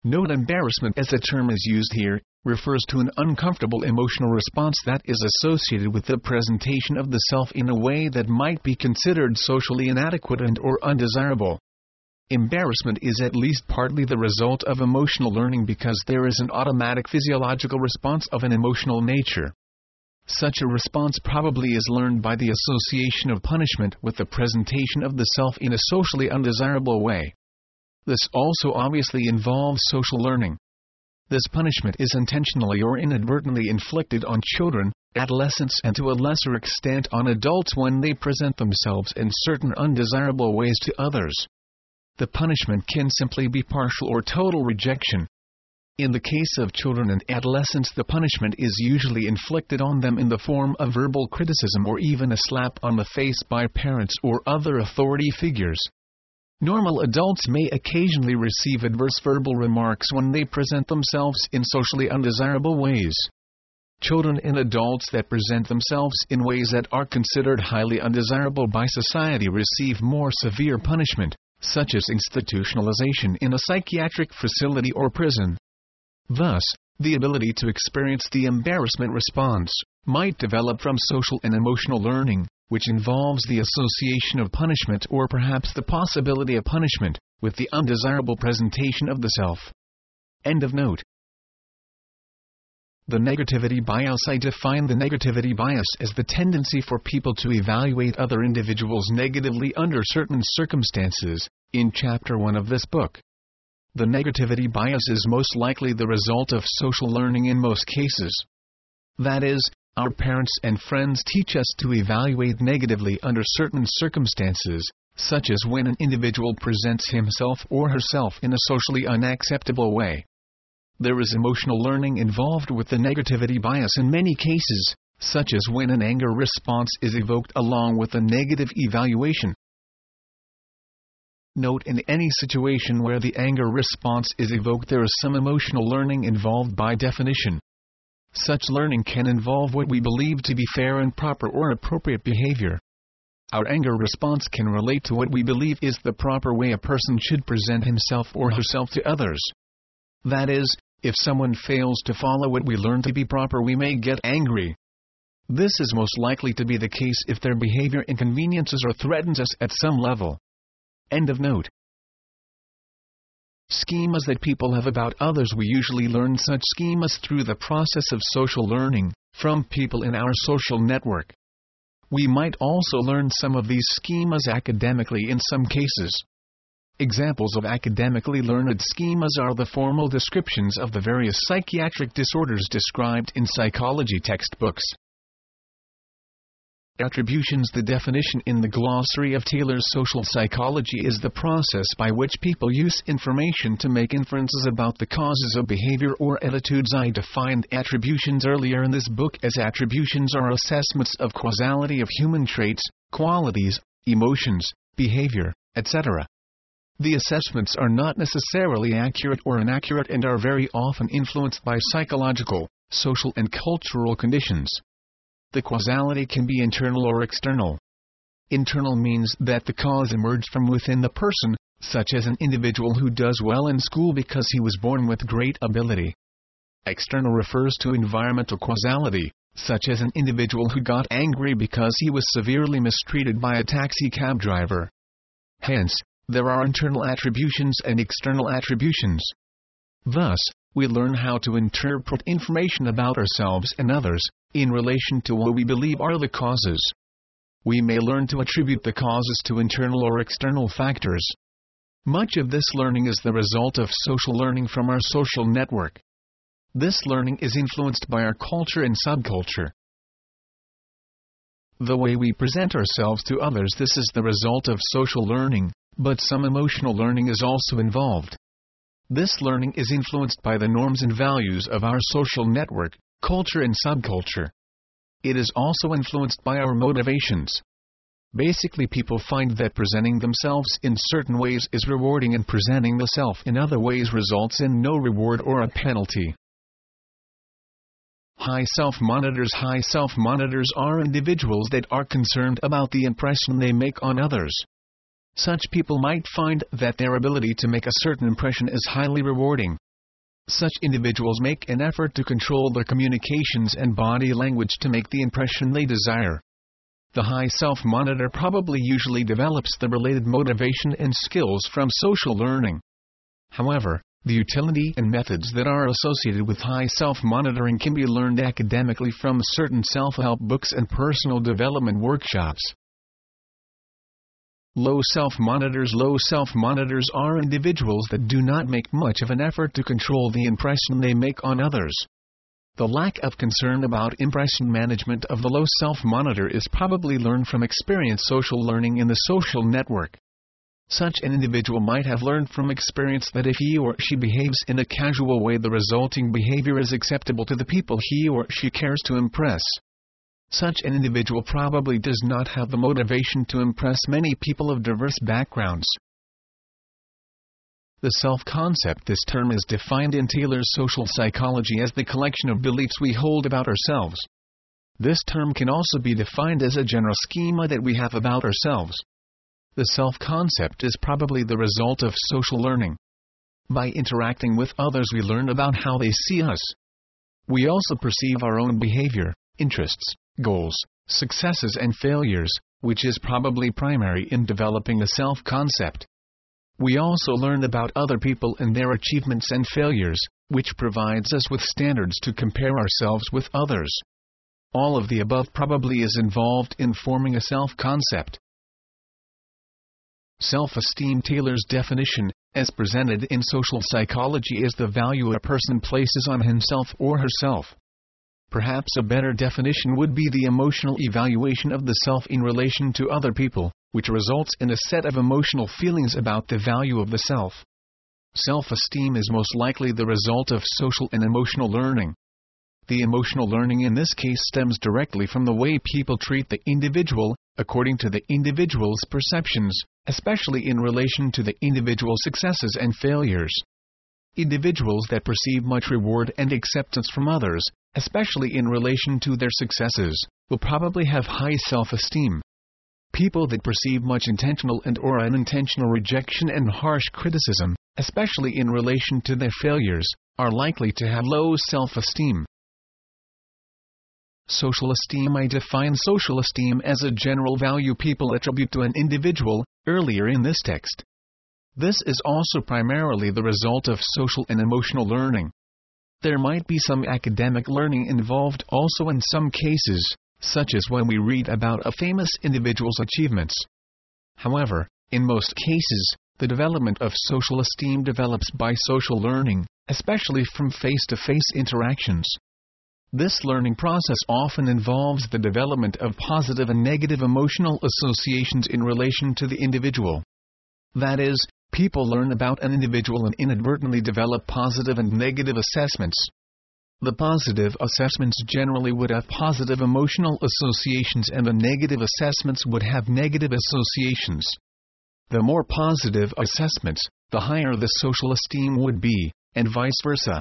Note: embarrassment, as the term is used here, refers to an uncomfortable emotional response that is associated with the presentation of the self in a way that might be considered socially inadequate and/or undesirable. Embarrassment is at least partly the result of emotional learning because there is an automatic physiological response of an emotional nature. Such a response probably is learned by the association of punishment with the presentation of the self in a socially undesirable way. This also obviously involves social learning. This punishment is intentionally or inadvertently inflicted on children, adolescents, and to a lesser extent on adults when they present themselves in certain undesirable ways to others. The punishment can simply be partial or total rejection. In the case of children and adolescents, the punishment is usually inflicted on them in the form of verbal criticism or even a slap on the face by parents or other authority figures. Normal adults may occasionally receive adverse verbal remarks when they present themselves in socially undesirable ways. Children and adults that present themselves in ways that are considered highly undesirable by society receive more severe punishment, such as institutionalization in a psychiatric facility or prison. Thus, the ability to experience the embarrassment response might develop from social and emotional learning, which involves the association of punishment or perhaps the possibility of punishment with the undesirable presentation of the self. End of note. The negativity bias. I define the negativity bias as the tendency for people to evaluate other individuals negatively under certain circumstances, in Chapter 1 of this book. The negativity bias is most likely the result of social learning in most cases. That is, our parents and friends teach us to evaluate negatively under certain circumstances, such as when an individual presents himself or herself in a socially unacceptable way. There is emotional learning involved with the negativity bias in many cases, such as when an anger response is evoked along with a negative evaluation. Note: in any situation where the anger response is evoked, there is some emotional learning involved by definition. Such learning can involve what we believe to be fair and proper or appropriate behavior. Our anger response can relate to what we believe is the proper way a person should present himself or herself to others. That is, if someone fails to follow what we learn to be proper, we may get angry. This is most likely to be the case if their behavior inconveniences or threatens us at some level. End of note. Schemas that people have about others. We usually learn such schemas through the process of social learning, from people in our social network. We might also learn some of these schemas academically in some cases. Examples of academically learned schemas are the formal descriptions of the various psychiatric disorders described in psychology textbooks. Attributions. The definition in the glossary of Taylor's Social Psychology is the process by which people use information to make inferences about the causes of behavior or attitudes. I defined attributions earlier in this book as attributions are assessments of causality of human traits, qualities, emotions, behavior, etc. The assessments are not necessarily accurate or inaccurate and are very often influenced by psychological, social, and cultural conditions. The causality can be internal or external. Internal means that the cause emerged from within the person, such as an individual who does well in school because he was born with great ability. External refers to environmental causality, such as an individual who got angry because he was severely mistreated by a taxi cab driver. Hence, there are internal attributions and external attributions. Thus, we learn how to interpret information about ourselves and others, in relation to what we believe are the causes. We may learn to attribute the causes to internal or external factors. Much of this learning is the result of social learning from our social network. This learning is influenced by our culture and subculture. The way we present ourselves to others. This is the result of social learning, but some emotional learning is also involved. This learning is influenced by the norms and values of our social network, culture and subculture. It is also influenced by our motivations. Basically, people find that presenting themselves in certain ways is rewarding and presenting the self in other ways results in no reward or a penalty. High self-monitors. High self-monitors are individuals that are concerned about the impression they make on others. Such people might find that their ability to make a certain impression is highly rewarding, Such individuals make an effort to control their communications and body language to make the impression they desire. The high self-monitor probably usually develops the related motivation and skills from social learning. However, the utility and methods that are associated with high self-monitoring can be learned academically from certain self-help books and personal development workshops. Low self-monitors are individuals that do not make much of an effort to control the impression they make on others. The lack of concern about impression management of the low self-monitor is probably learned from experience social learning in the social network. Such an individual might have learned from experience that if he or she behaves in a casual way, the resulting behavior is acceptable to the people he or she cares to impress. Such an individual probably does not have the motivation to impress many people of diverse backgrounds. The self-concept. This term is defined in Taylor's social psychology as the collection of beliefs we hold about ourselves. This term can also be defined as a general schema that we have about ourselves. The self-concept is probably the result of social learning. By interacting with others, we learn about how they see us. We also perceive our own behavior, interests, goals, successes and failures, which is probably primary in developing a self-concept. We also learn about other people and their achievements and failures, which provides us with standards to compare ourselves with others. All of the above probably is involved in forming a self-concept. Self-esteem. Taylor's definition, as presented in social psychology, is the value a person places on himself or herself. Perhaps a better definition would be the emotional evaluation of the self in relation to other people, which results in a set of emotional feelings about the value of the self. Self-esteem is most likely the result of social and emotional learning. The emotional learning in this case stems directly from the way people treat the individual, according to the individual's perceptions, especially in relation to the individual's successes and failures. Individuals that perceive much reward and acceptance from others, especially in relation to their successes, will probably have high self-esteem. People that perceive much intentional and/or unintentional rejection and harsh criticism, especially in relation to their failures, are likely to have low self-esteem. Social esteem. I define social esteem as a general value people attribute to an individual, earlier in this text. This is also primarily the result of social and emotional learning. There might be some academic learning involved also in some cases, such as when we read about a famous individual's achievements. However, in most cases, the development of social esteem develops by social learning, especially from face-to-face interactions. This learning process often involves the development of positive and negative emotional associations in relation to the individual. That is, people learn about an individual and inadvertently develop positive and negative assessments. The positive assessments generally would have positive emotional associations and the negative assessments would have negative associations. The more positive assessments, the higher the social esteem would be, and vice versa.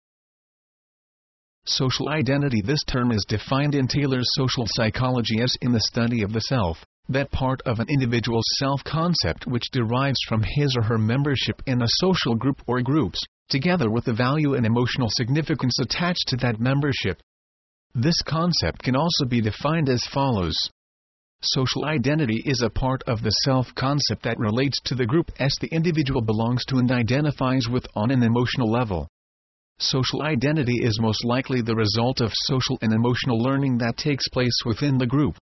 Social identity. This term is defined in Taylor's social psychology as in the study of the self, that part of an individual's self-concept which derives from his or her membership in a social group or groups, together with the value and emotional significance attached to that membership. This concept can also be defined as follows. Social identity is a part of the self-concept that relates to the group as the individual belongs to and identifies with on an emotional level. Social identity is most likely the result of social and emotional learning that takes place within the group.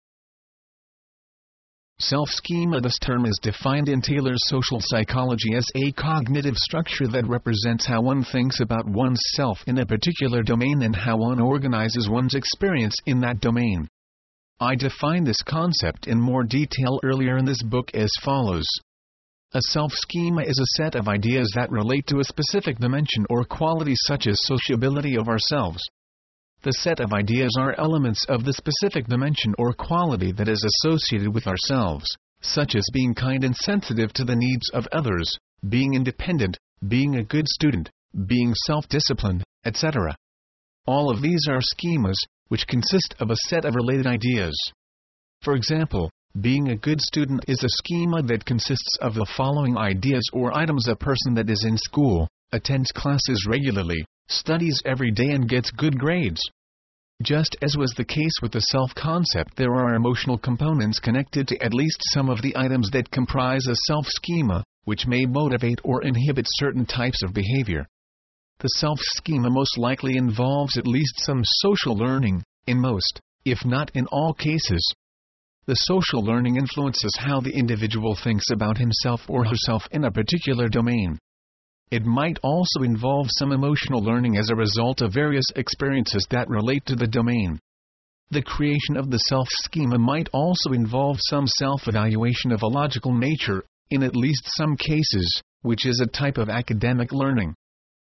Self-schema. This term is defined in Taylor's social psychology as a cognitive structure that represents how one thinks about one's self in a particular domain and how one organizes one's experience in that domain. I defined this concept in more detail earlier in this book as follows. A self-schema is a set of ideas that relate to a specific dimension or quality such as sociability of ourselves. The set of ideas are elements of the specific dimension or quality that is associated with ourselves, such as being kind and sensitive to the needs of others, being independent, being a good student, being self-disciplined, etc. All of these are schemas, which consist of a set of related ideas. For example, being a good student is a schema that consists of the following ideas or items: a person that is in school, attends classes regularly, studies every day and gets good grades. Just as was the case with the self-concept, there are emotional components connected to at least some of the items that comprise a self-schema, which may motivate or inhibit certain types of behavior. The self-schema most likely involves at least some social learning, in most, if not in all cases. The social learning influences how the individual thinks about himself or herself in a particular domain. It might also involve some emotional learning as a result of various experiences that relate to the domain. The creation of the self-schema might also involve some self-evaluation of a logical nature, in at least some cases, which is a type of academic learning.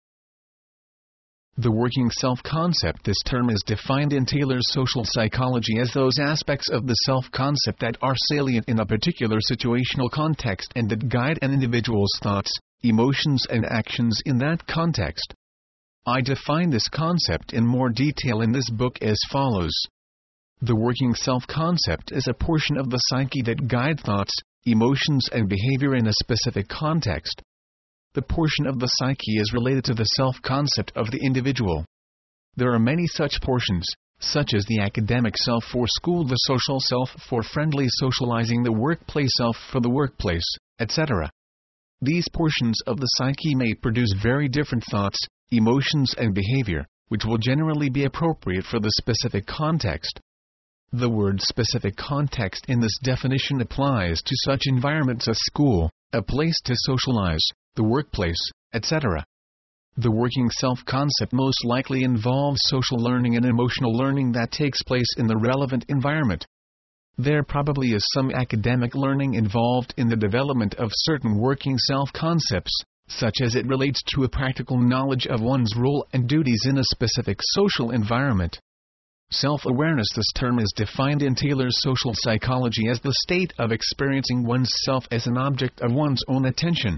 The working self-concept. This term is defined in Taylor's social psychology as those aspects of the self-concept that are salient in a particular situational context and that guide an individual's thoughts, emotions and actions in that context. I define this concept in more detail in this book as follows. The working self-concept is a portion of the psyche that guide thoughts, emotions and behavior in a specific context. The portion of the psyche is related to the self-concept of the individual. There are many such portions, such as the academic self for school, the social self for friendly socializing, the workplace self for the workplace, etc. These portions of the psyche may produce very different thoughts, emotions and behavior, which will generally be appropriate for the specific context. The word specific context in this definition applies to such environments as school, a place to socialize, the workplace, etc. The working self-concept most likely involves social learning and emotional learning that takes place in the relevant environment. There probably is some academic learning involved in the development of certain working self-concepts, such as it relates to a practical knowledge of one's role and duties in a specific social environment. Self-awareness. This term is defined in Taylor's social psychology as the state of experiencing one's self as an object of one's own attention.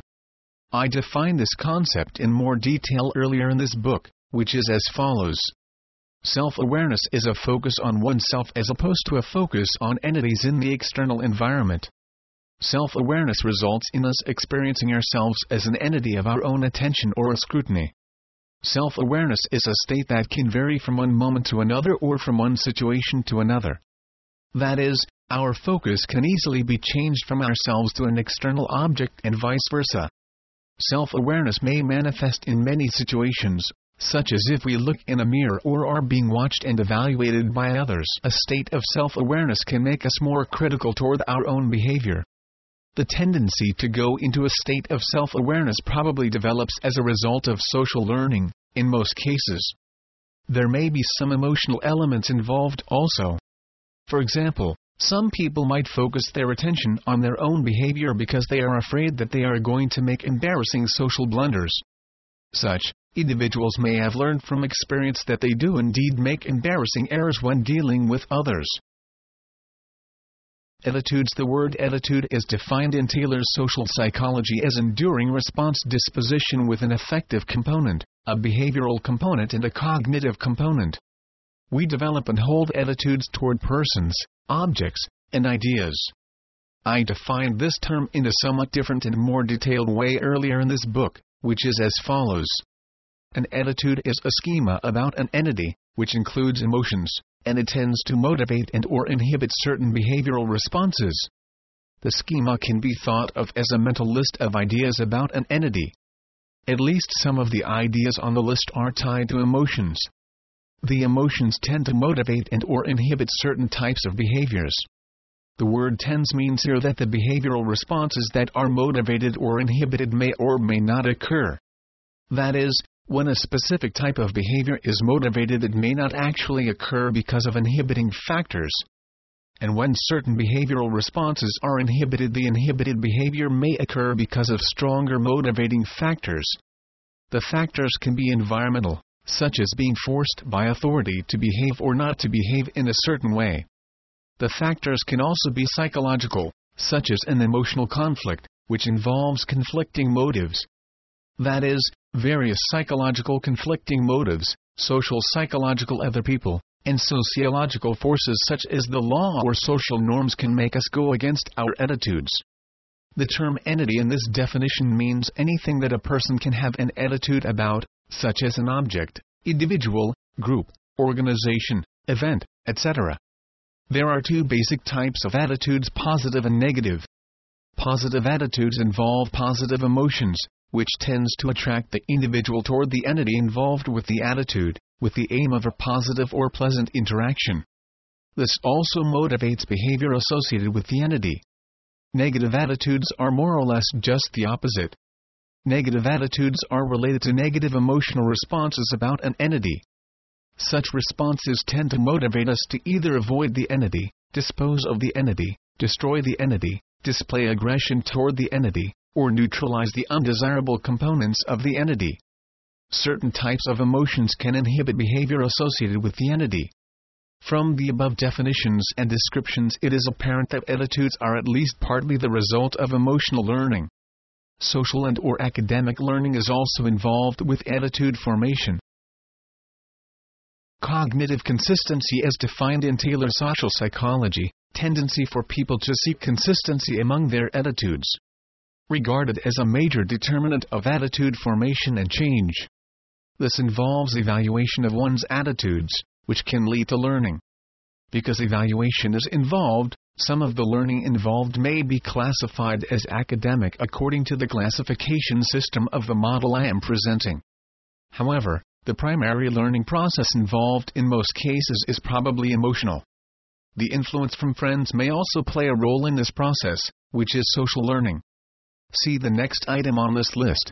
I define this concept in more detail earlier in this book, which is as follows. Self-awareness is a focus on oneself as opposed to a focus on entities in the external environment. Self-awareness results in us experiencing ourselves as an entity of our own attention or a scrutiny. Self-awareness is a state that can vary from one moment to another or from one situation to another. That is, our focus can easily be changed from ourselves to an external object and vice versa. Self-awareness may manifest in many situations, such as if we look in a mirror or are being watched and evaluated by others. A state of self-awareness can make us more critical toward our own behavior. The tendency to go into a state of self-awareness probably develops as a result of social learning, in most cases. There may be some emotional elements involved also. For example, some people might focus their attention on their own behavior because they are afraid that they are going to make embarrassing social blunders. Such individuals may have learned from experience that they do indeed make embarrassing errors when dealing with others. Attitudes. The word attitude is defined in Taylor's social psychology as enduring response disposition with an affective component, a behavioral component and a cognitive component. We develop and hold attitudes toward persons, objects, and ideas. I defined this term in a somewhat different and more detailed way earlier in this book, which is as follows. An attitude is a schema about an entity, which includes emotions, and it tends to motivate and or inhibit certain behavioral responses. The schema can be thought of as a mental list of ideas about an entity. At least some of the ideas on the list are tied to emotions. The emotions tend to motivate and or inhibit certain types of behaviors. The word tends means here that the behavioral responses that are motivated or inhibited may or may not occur. That is, when a specific type of behavior is motivated, it may not actually occur because of inhibiting factors. And when certain behavioral responses are inhibited, the inhibited behavior may occur because of stronger motivating factors. The factors can be environmental, such as being forced by authority to behave or not to behave in a certain way. The factors can also be psychological, such as an emotional conflict, which involves conflicting motives. That is, various psychological conflicting motives, social psychological other people, and sociological forces such as the law or social norms can make us go against our attitudes. The term entity in this definition means anything that a person can have an attitude about, such as an object, individual, group, organization, event, etc. There are two basic types of attitudes: positive and negative. Positive attitudes involve positive emotions, which tends to attract the individual toward the entity involved with the attitude, with the aim of a positive or pleasant interaction. This also motivates behavior associated with the entity. Negative attitudes are more or less just the opposite. Negative attitudes are related to negative emotional responses about an entity. Such responses tend to motivate us to either avoid the entity, dispose of the entity, destroy the entity, display aggression toward the entity, or neutralize the undesirable components of the entity. Certain types of emotions can inhibit behavior associated with the entity. From the above definitions and descriptions, it is apparent that attitudes are at least partly the result of emotional learning. Social and/or academic learning is also involved with attitude formation. Cognitive consistency, as defined in Taylor's social psychology, tendency for people to seek consistency among their attitudes. Regarded as a major determinant of attitude formation and change. This involves evaluation of one's attitudes, which can lead to learning. Because evaluation is involved, some of the learning involved may be classified as academic according to the classification system of the model I am presenting. However, the primary learning process involved in most cases is probably emotional. The influence from friends may also play a role in this process, which is social learning. See the next item on this list.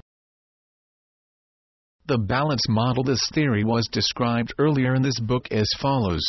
The balance model. This theory was described earlier in this book as follows.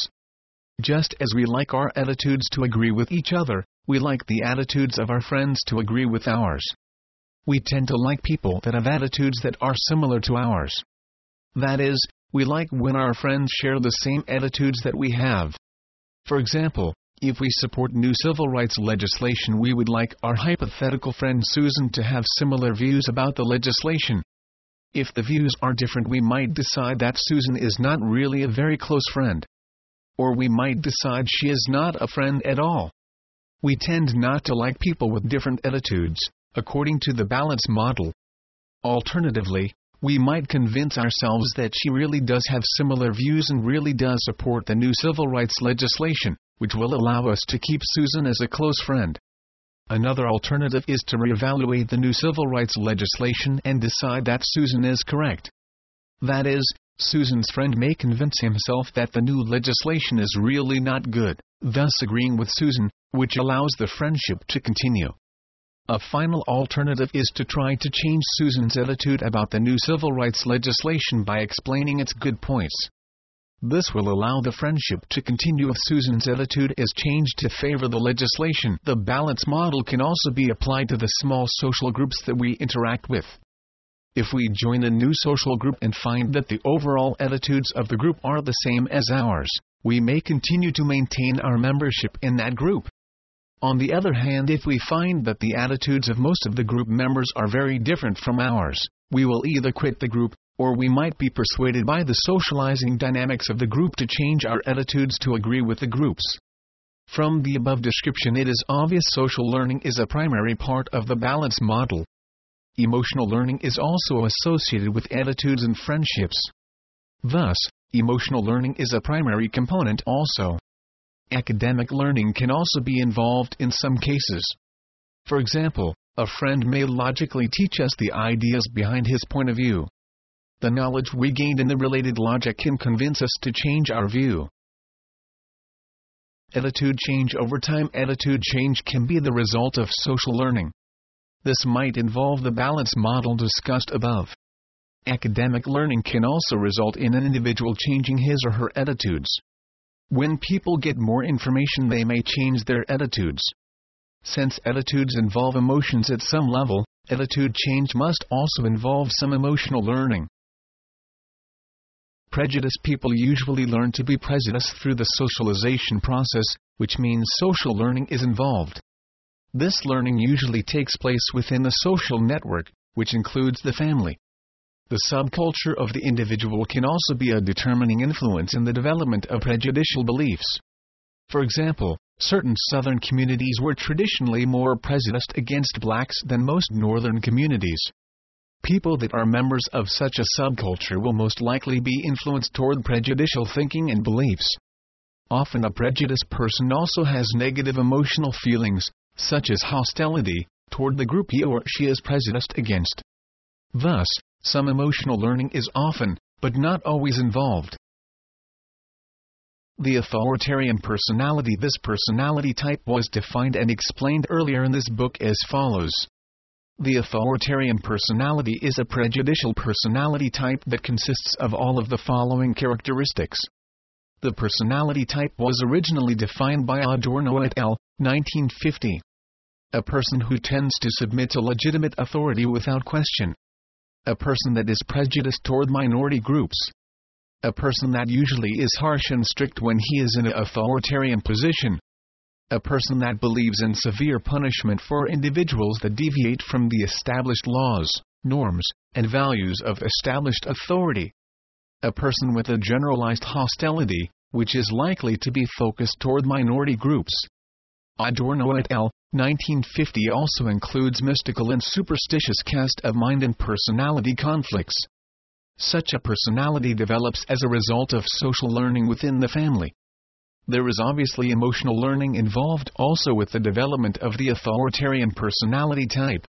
Just as we like our attitudes to agree with each other, we like the attitudes of our friends to agree with ours. We tend to like people that have attitudes that are similar to ours. That is, we like when our friends share the same attitudes that we have. For example, if we support new civil rights legislation, we would like our hypothetical friend Susan to have similar views about the legislation. If the views are different, we might decide that Susan is not really a very close friend. Or we might decide she is not a friend at all. We tend not to like people with different attitudes, according to the balance model. Alternatively, we might convince ourselves that she really does have similar views and really does support the new civil rights legislation, which will allow us to keep Susan as a close friend. Another alternative is to reevaluate the new civil rights legislation and decide that Susan is correct. That is, Susan's friend may convince himself that the new legislation is really not good, thus agreeing with Susan, which allows the friendship to continue. A final alternative is to try to change Susan's attitude about the new civil rights legislation by explaining its good points. This will allow the friendship to continue if Susan's attitude is changed to favor the legislation. The balance model can also be applied to the small social groups that we interact with. If we join a new social group and find that the overall attitudes of the group are the same as ours, we may continue to maintain our membership in that group. On the other hand, if we find that the attitudes of most of the group members are very different from ours, we will either quit the group, or we might be persuaded by the socializing dynamics of the group to change our attitudes to agree with the groups. From the above description, it is obvious social learning is a primary part of the balance model. Emotional learning is also associated with attitudes and friendships. Thus, emotional learning is a primary component also. Academic learning can also be involved in some cases. For example, a friend may logically teach us the ideas behind his point of view. The knowledge we gained in the related logic can convince us to change our view. Attitude change. Over time, attitude change can be the result of social learning. This might involve the balance model discussed above. Academic learning can also result in an individual changing his or her attitudes. When people get more information, they may change their attitudes. Since attitudes involve emotions at some level, attitude change must also involve some emotional learning. Prejudice. People usually learn to be prejudiced through the socialization process, which means social learning is involved. This learning usually takes place within the social network, which includes the family. The subculture of the individual can also be a determining influence in the development of prejudicial beliefs. For example, certain southern communities were traditionally more prejudiced against blacks than most northern communities. People that are members of such a subculture will most likely be influenced toward prejudicial thinking and beliefs. Often a prejudiced person also has negative emotional feelings, such as hostility, toward the group he or she is prejudiced against. Thus, some emotional learning is often, but not always involved. The authoritarian personality. This personality type was defined and explained earlier in this book as follows. The authoritarian personality is a prejudicial personality type that consists of all of the following characteristics. The personality type was originally defined by Adorno et al., 1950. A person who tends to submit to legitimate authority without question. A person that is prejudiced toward minority groups. A person that usually is harsh and strict when he is in an authoritarian position. A person that believes in severe punishment for individuals that deviate from the established laws, norms, and values of established authority. A person with a generalized hostility, which is likely to be focused toward minority groups. Adorno et al., 1950 also includes mystical and superstitious cast of mind and personality conflicts. Such a personality develops as a result of social learning within the family. There is obviously emotional learning involved also with the development of the authoritarian personality type.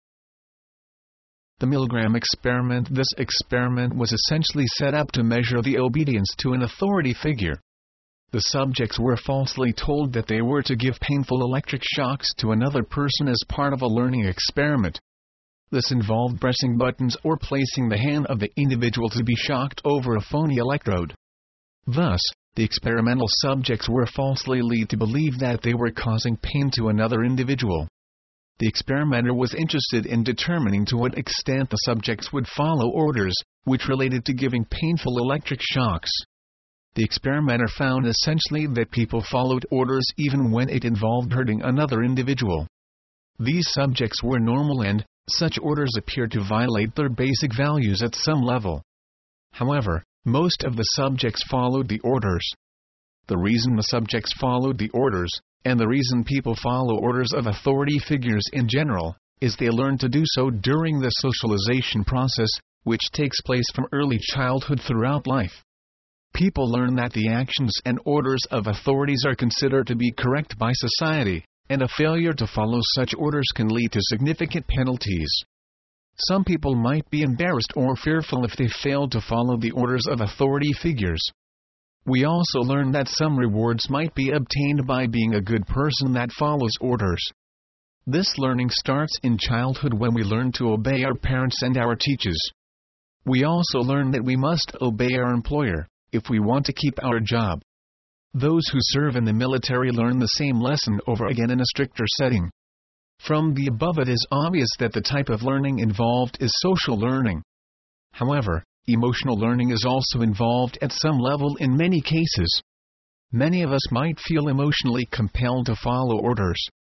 The Milgram experiment. This experiment was essentially set up to measure the obedience to an authority figure. The subjects were falsely told that they were to give painful electric shocks to another person as part of a learning experiment. This involved pressing buttons or placing the hand of the individual to be shocked over a phony electrode. Thus, the experimental subjects were falsely led to believe that they were causing pain to another individual. The experimenter was interested in determining to what extent the subjects would follow orders, which related to giving painful electric shocks. The experimenter found essentially that people followed orders even when it involved hurting another individual. These subjects were normal and such orders appeared to violate their basic values at some level. However, most of the subjects followed the orders. The reason the subjects followed the orders, and the reason people follow orders of authority figures in general, is they learn to do so during the socialization process, which takes place from early childhood throughout life. People learn that the actions and orders of authorities are considered to be correct by society, and a failure to follow such orders can lead to significant penalties. Some people might be embarrassed or fearful if they fail to follow the orders of authority figures. We also learn that some rewards might be obtained by being a good person that follows orders. This learning starts in childhood when we learn to obey our parents and our teachers. We also learn that we must obey our employer if we want to keep our job. Those who serve in the military learn the same lesson over again in a stricter setting. From the above, it is obvious that the type of learning involved is social learning. However, emotional learning is also involved at some level in many cases. Many of us might feel emotionally compelled to follow orders.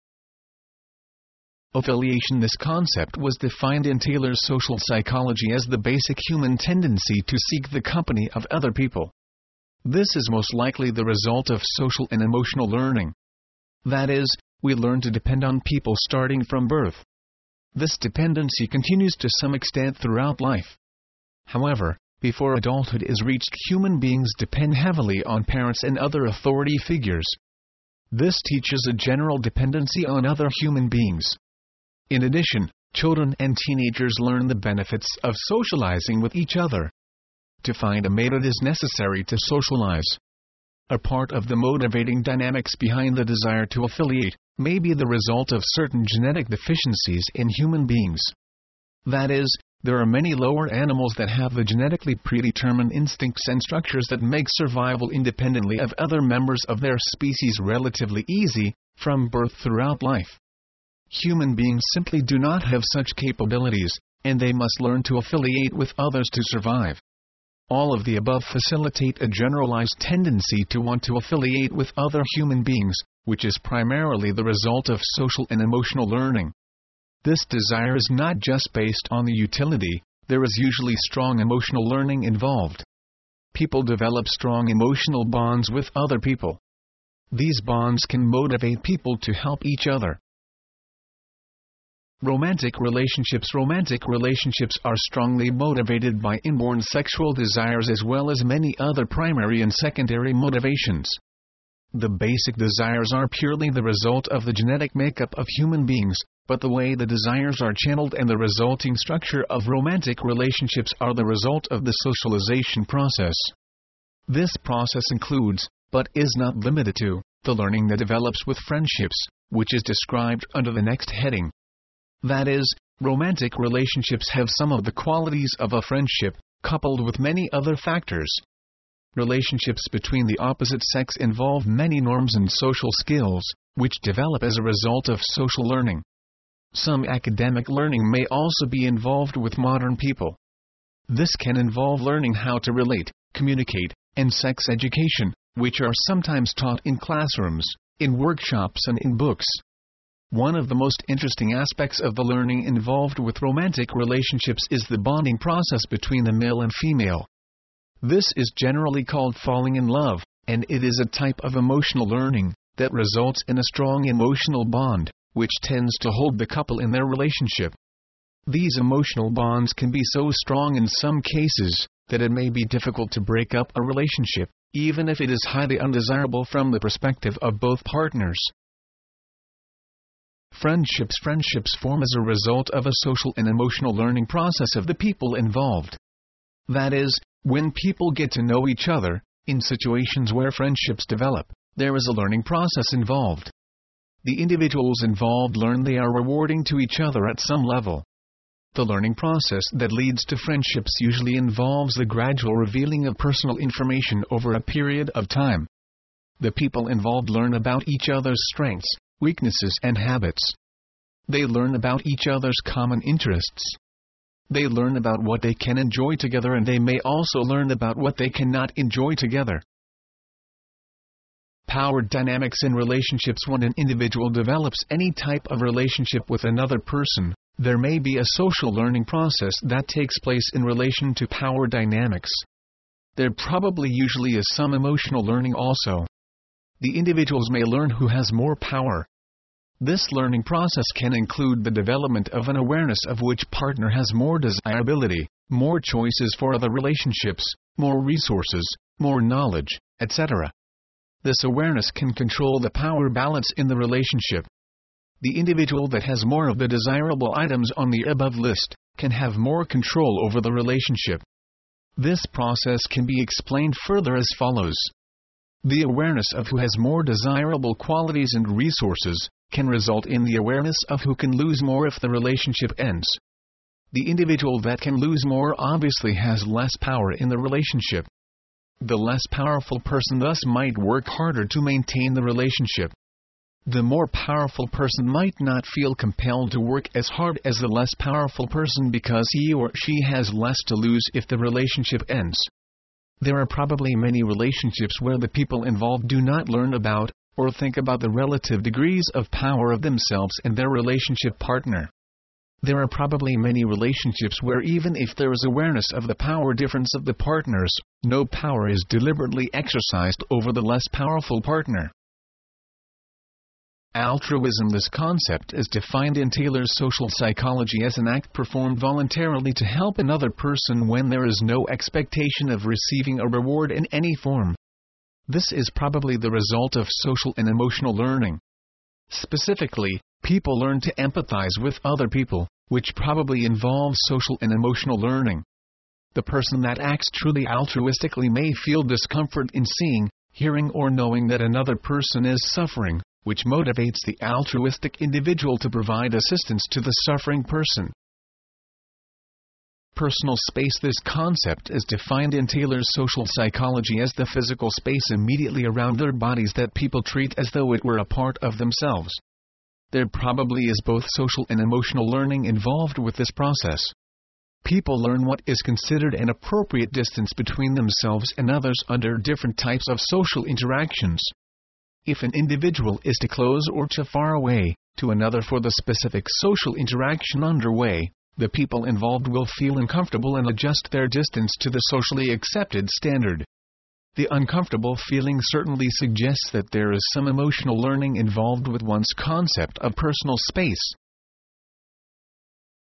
Affiliation. This concept was defined in Taylor's social psychology as the basic human tendency to seek the company of other people. This is most likely the result of social and emotional learning. That is, we learn to depend on people starting from birth. This dependency continues to some extent throughout life. However, before adulthood is reached, human beings depend heavily on parents and other authority figures. This teaches a general dependency on other human beings. In addition, children and teenagers learn the benefits of socializing with each other. To find a mate, it is necessary to socialize. A part of the motivating dynamics behind the desire to affiliate may be the result of certain genetic deficiencies in human beings. That is, there are many lower animals that have the genetically predetermined instincts and structures that make survival independently of other members of their species relatively easy, from birth throughout life. Human beings simply do not have such capabilities, and they must learn to affiliate with others to survive. All of the above facilitate a generalized tendency to want to affiliate with other human beings, which is primarily the result of social and emotional learning. This desire is not just based on the utility, there is usually strong emotional learning involved. People develop strong emotional bonds with other people. These bonds can motivate people to help each other. Romantic relationships are strongly motivated by inborn sexual desires as well as many other primary and secondary motivations. The basic desires are purely the result of the genetic makeup of human beings, but the way the desires are channeled and the resulting structure of romantic relationships are the result of the socialization process. This process includes, but is not limited to, the learning that develops with friendships, which is described under the next heading. That is, romantic relationships have some of the qualities of a friendship, coupled with many other factors. Relationships between the opposite sex involve many norms and social skills, which develop as a result of social learning. Some academic learning may also be involved with modern people. This can involve learning how to relate, communicate, and sex education, which are sometimes taught in classrooms, in workshops and in books. One of the most interesting aspects of the learning involved with romantic relationships is the bonding process between the male and female. This is generally called falling in love, and it is a type of emotional learning that results in a strong emotional bond, which tends to hold the couple in their relationship. These emotional bonds can be so strong in some cases that it may be difficult to break up a relationship, even if it is highly undesirable from the perspective of both partners. Friendships form as a result of a social and emotional learning process of the people involved. That is, when people get to know each other, in situations where friendships develop, there is a learning process involved. The individuals involved learn they are rewarding to each other at some level. The learning process that leads to friendships usually involves the gradual revealing of personal information over a period of time. The people involved learn about each other's strengths, weaknesses and habits. They learn about each other's common interests. They learn about what they can enjoy together, and they may also learn about what they cannot enjoy together. Power dynamics in relationships. When an individual develops any type of relationship with another person, there may be a social learning process that takes place in relation to power dynamics. There probably usually is some emotional learning also. The individuals may learn who has more power. This learning process can include the development of an awareness of which partner has more desirability, more choices for other relationships, more resources, more knowledge, etc. This awareness can control the power balance in the relationship. The individual that has more of the desirable items on the above list can have more control over the relationship. This process can be explained further as follows. The awareness of who has more desirable qualities and resources can result in the awareness of who can lose more if the relationship ends. The individual that can lose more obviously has less power in the relationship. The less powerful person thus might work harder to maintain the relationship. The more powerful person might not feel compelled to work as hard as the less powerful person because he or she has less to lose if the relationship ends. There are probably many relationships where the people involved do not learn about or think about the relative degrees of power of themselves and their relationship partner. There are probably many relationships where even if there is awareness of the power difference of the partners, no power is deliberately exercised over the less powerful partner. Altruism. This concept is defined in Taylor's social psychology as an act performed voluntarily to help another person when there is no expectation of receiving a reward in any form. This is probably the result of social and emotional learning. Specifically, people learn to empathize with other people, which probably involves social and emotional learning. The person that acts truly altruistically may feel discomfort in seeing, hearing or knowing that another person is suffering, which motivates the altruistic individual to provide assistance to the suffering person. Personal space. This concept is defined in Taylor's social psychology as the physical space immediately around their bodies that people treat as though it were a part of themselves. There probably is both social and emotional learning involved with this process. People learn what is considered an appropriate distance between themselves and others under different types of social interactions. If an individual is too close or too far away to another for the specific social interaction underway, the people involved will feel uncomfortable and adjust their distance to the socially accepted standard. The uncomfortable feeling certainly suggests that there is some emotional learning involved with one's concept of personal space.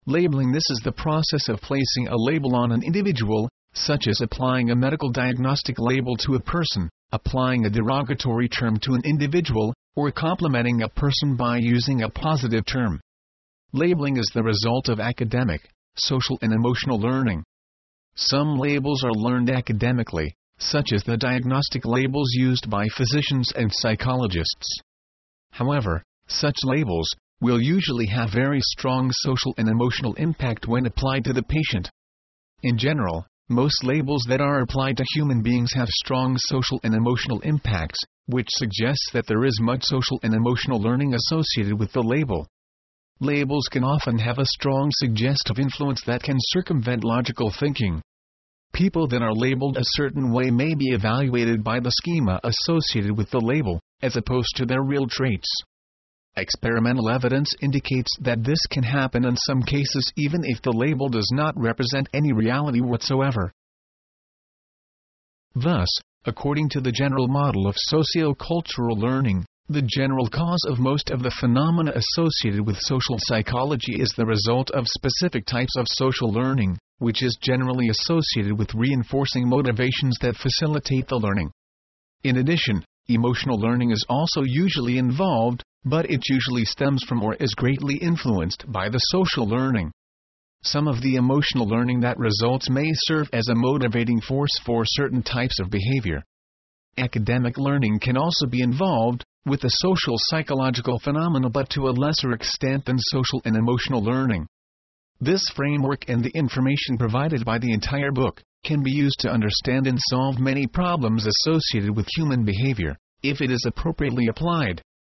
Labeling: this is the process of placing a label on an individual, such as applying a medical diagnostic label to a person, applying a derogatory term to an individual, or complimenting a person by using a positive term. Labeling is the result of academic, social and emotional learning. Some labels are learned academically, such as the diagnostic labels used by physicians and psychologists. However, such labels will usually have very strong social and emotional impact when applied to the patient. In general, most labels that are applied to human beings have strong social and emotional impacts, which suggests that there is much social and emotional learning associated with the label. Labels can often have a strong suggestive influence that can circumvent logical thinking. People that are labeled a certain way may be evaluated by the schema associated with the label, as opposed to their real traits. Experimental evidence indicates that this can happen in some cases even if the label does not represent any reality whatsoever. Thus, according to the general model of sociocultural learning, the general cause of most of the phenomena associated with social psychology is the result of specific types of social learning, which is generally associated with reinforcing motivations that facilitate the learning. In addition, emotional learning is also usually involved, but it usually stems from or is greatly influenced by the social learning. Some of the emotional learning that results may serve as a motivating force for certain types of behavior. Academic learning can also be involved with the social psychological phenomena, but to a lesser extent than social and emotional learning. This framework and the information provided by the entire book can be used to understand and solve many problems associated with human behavior, if it is appropriately applied.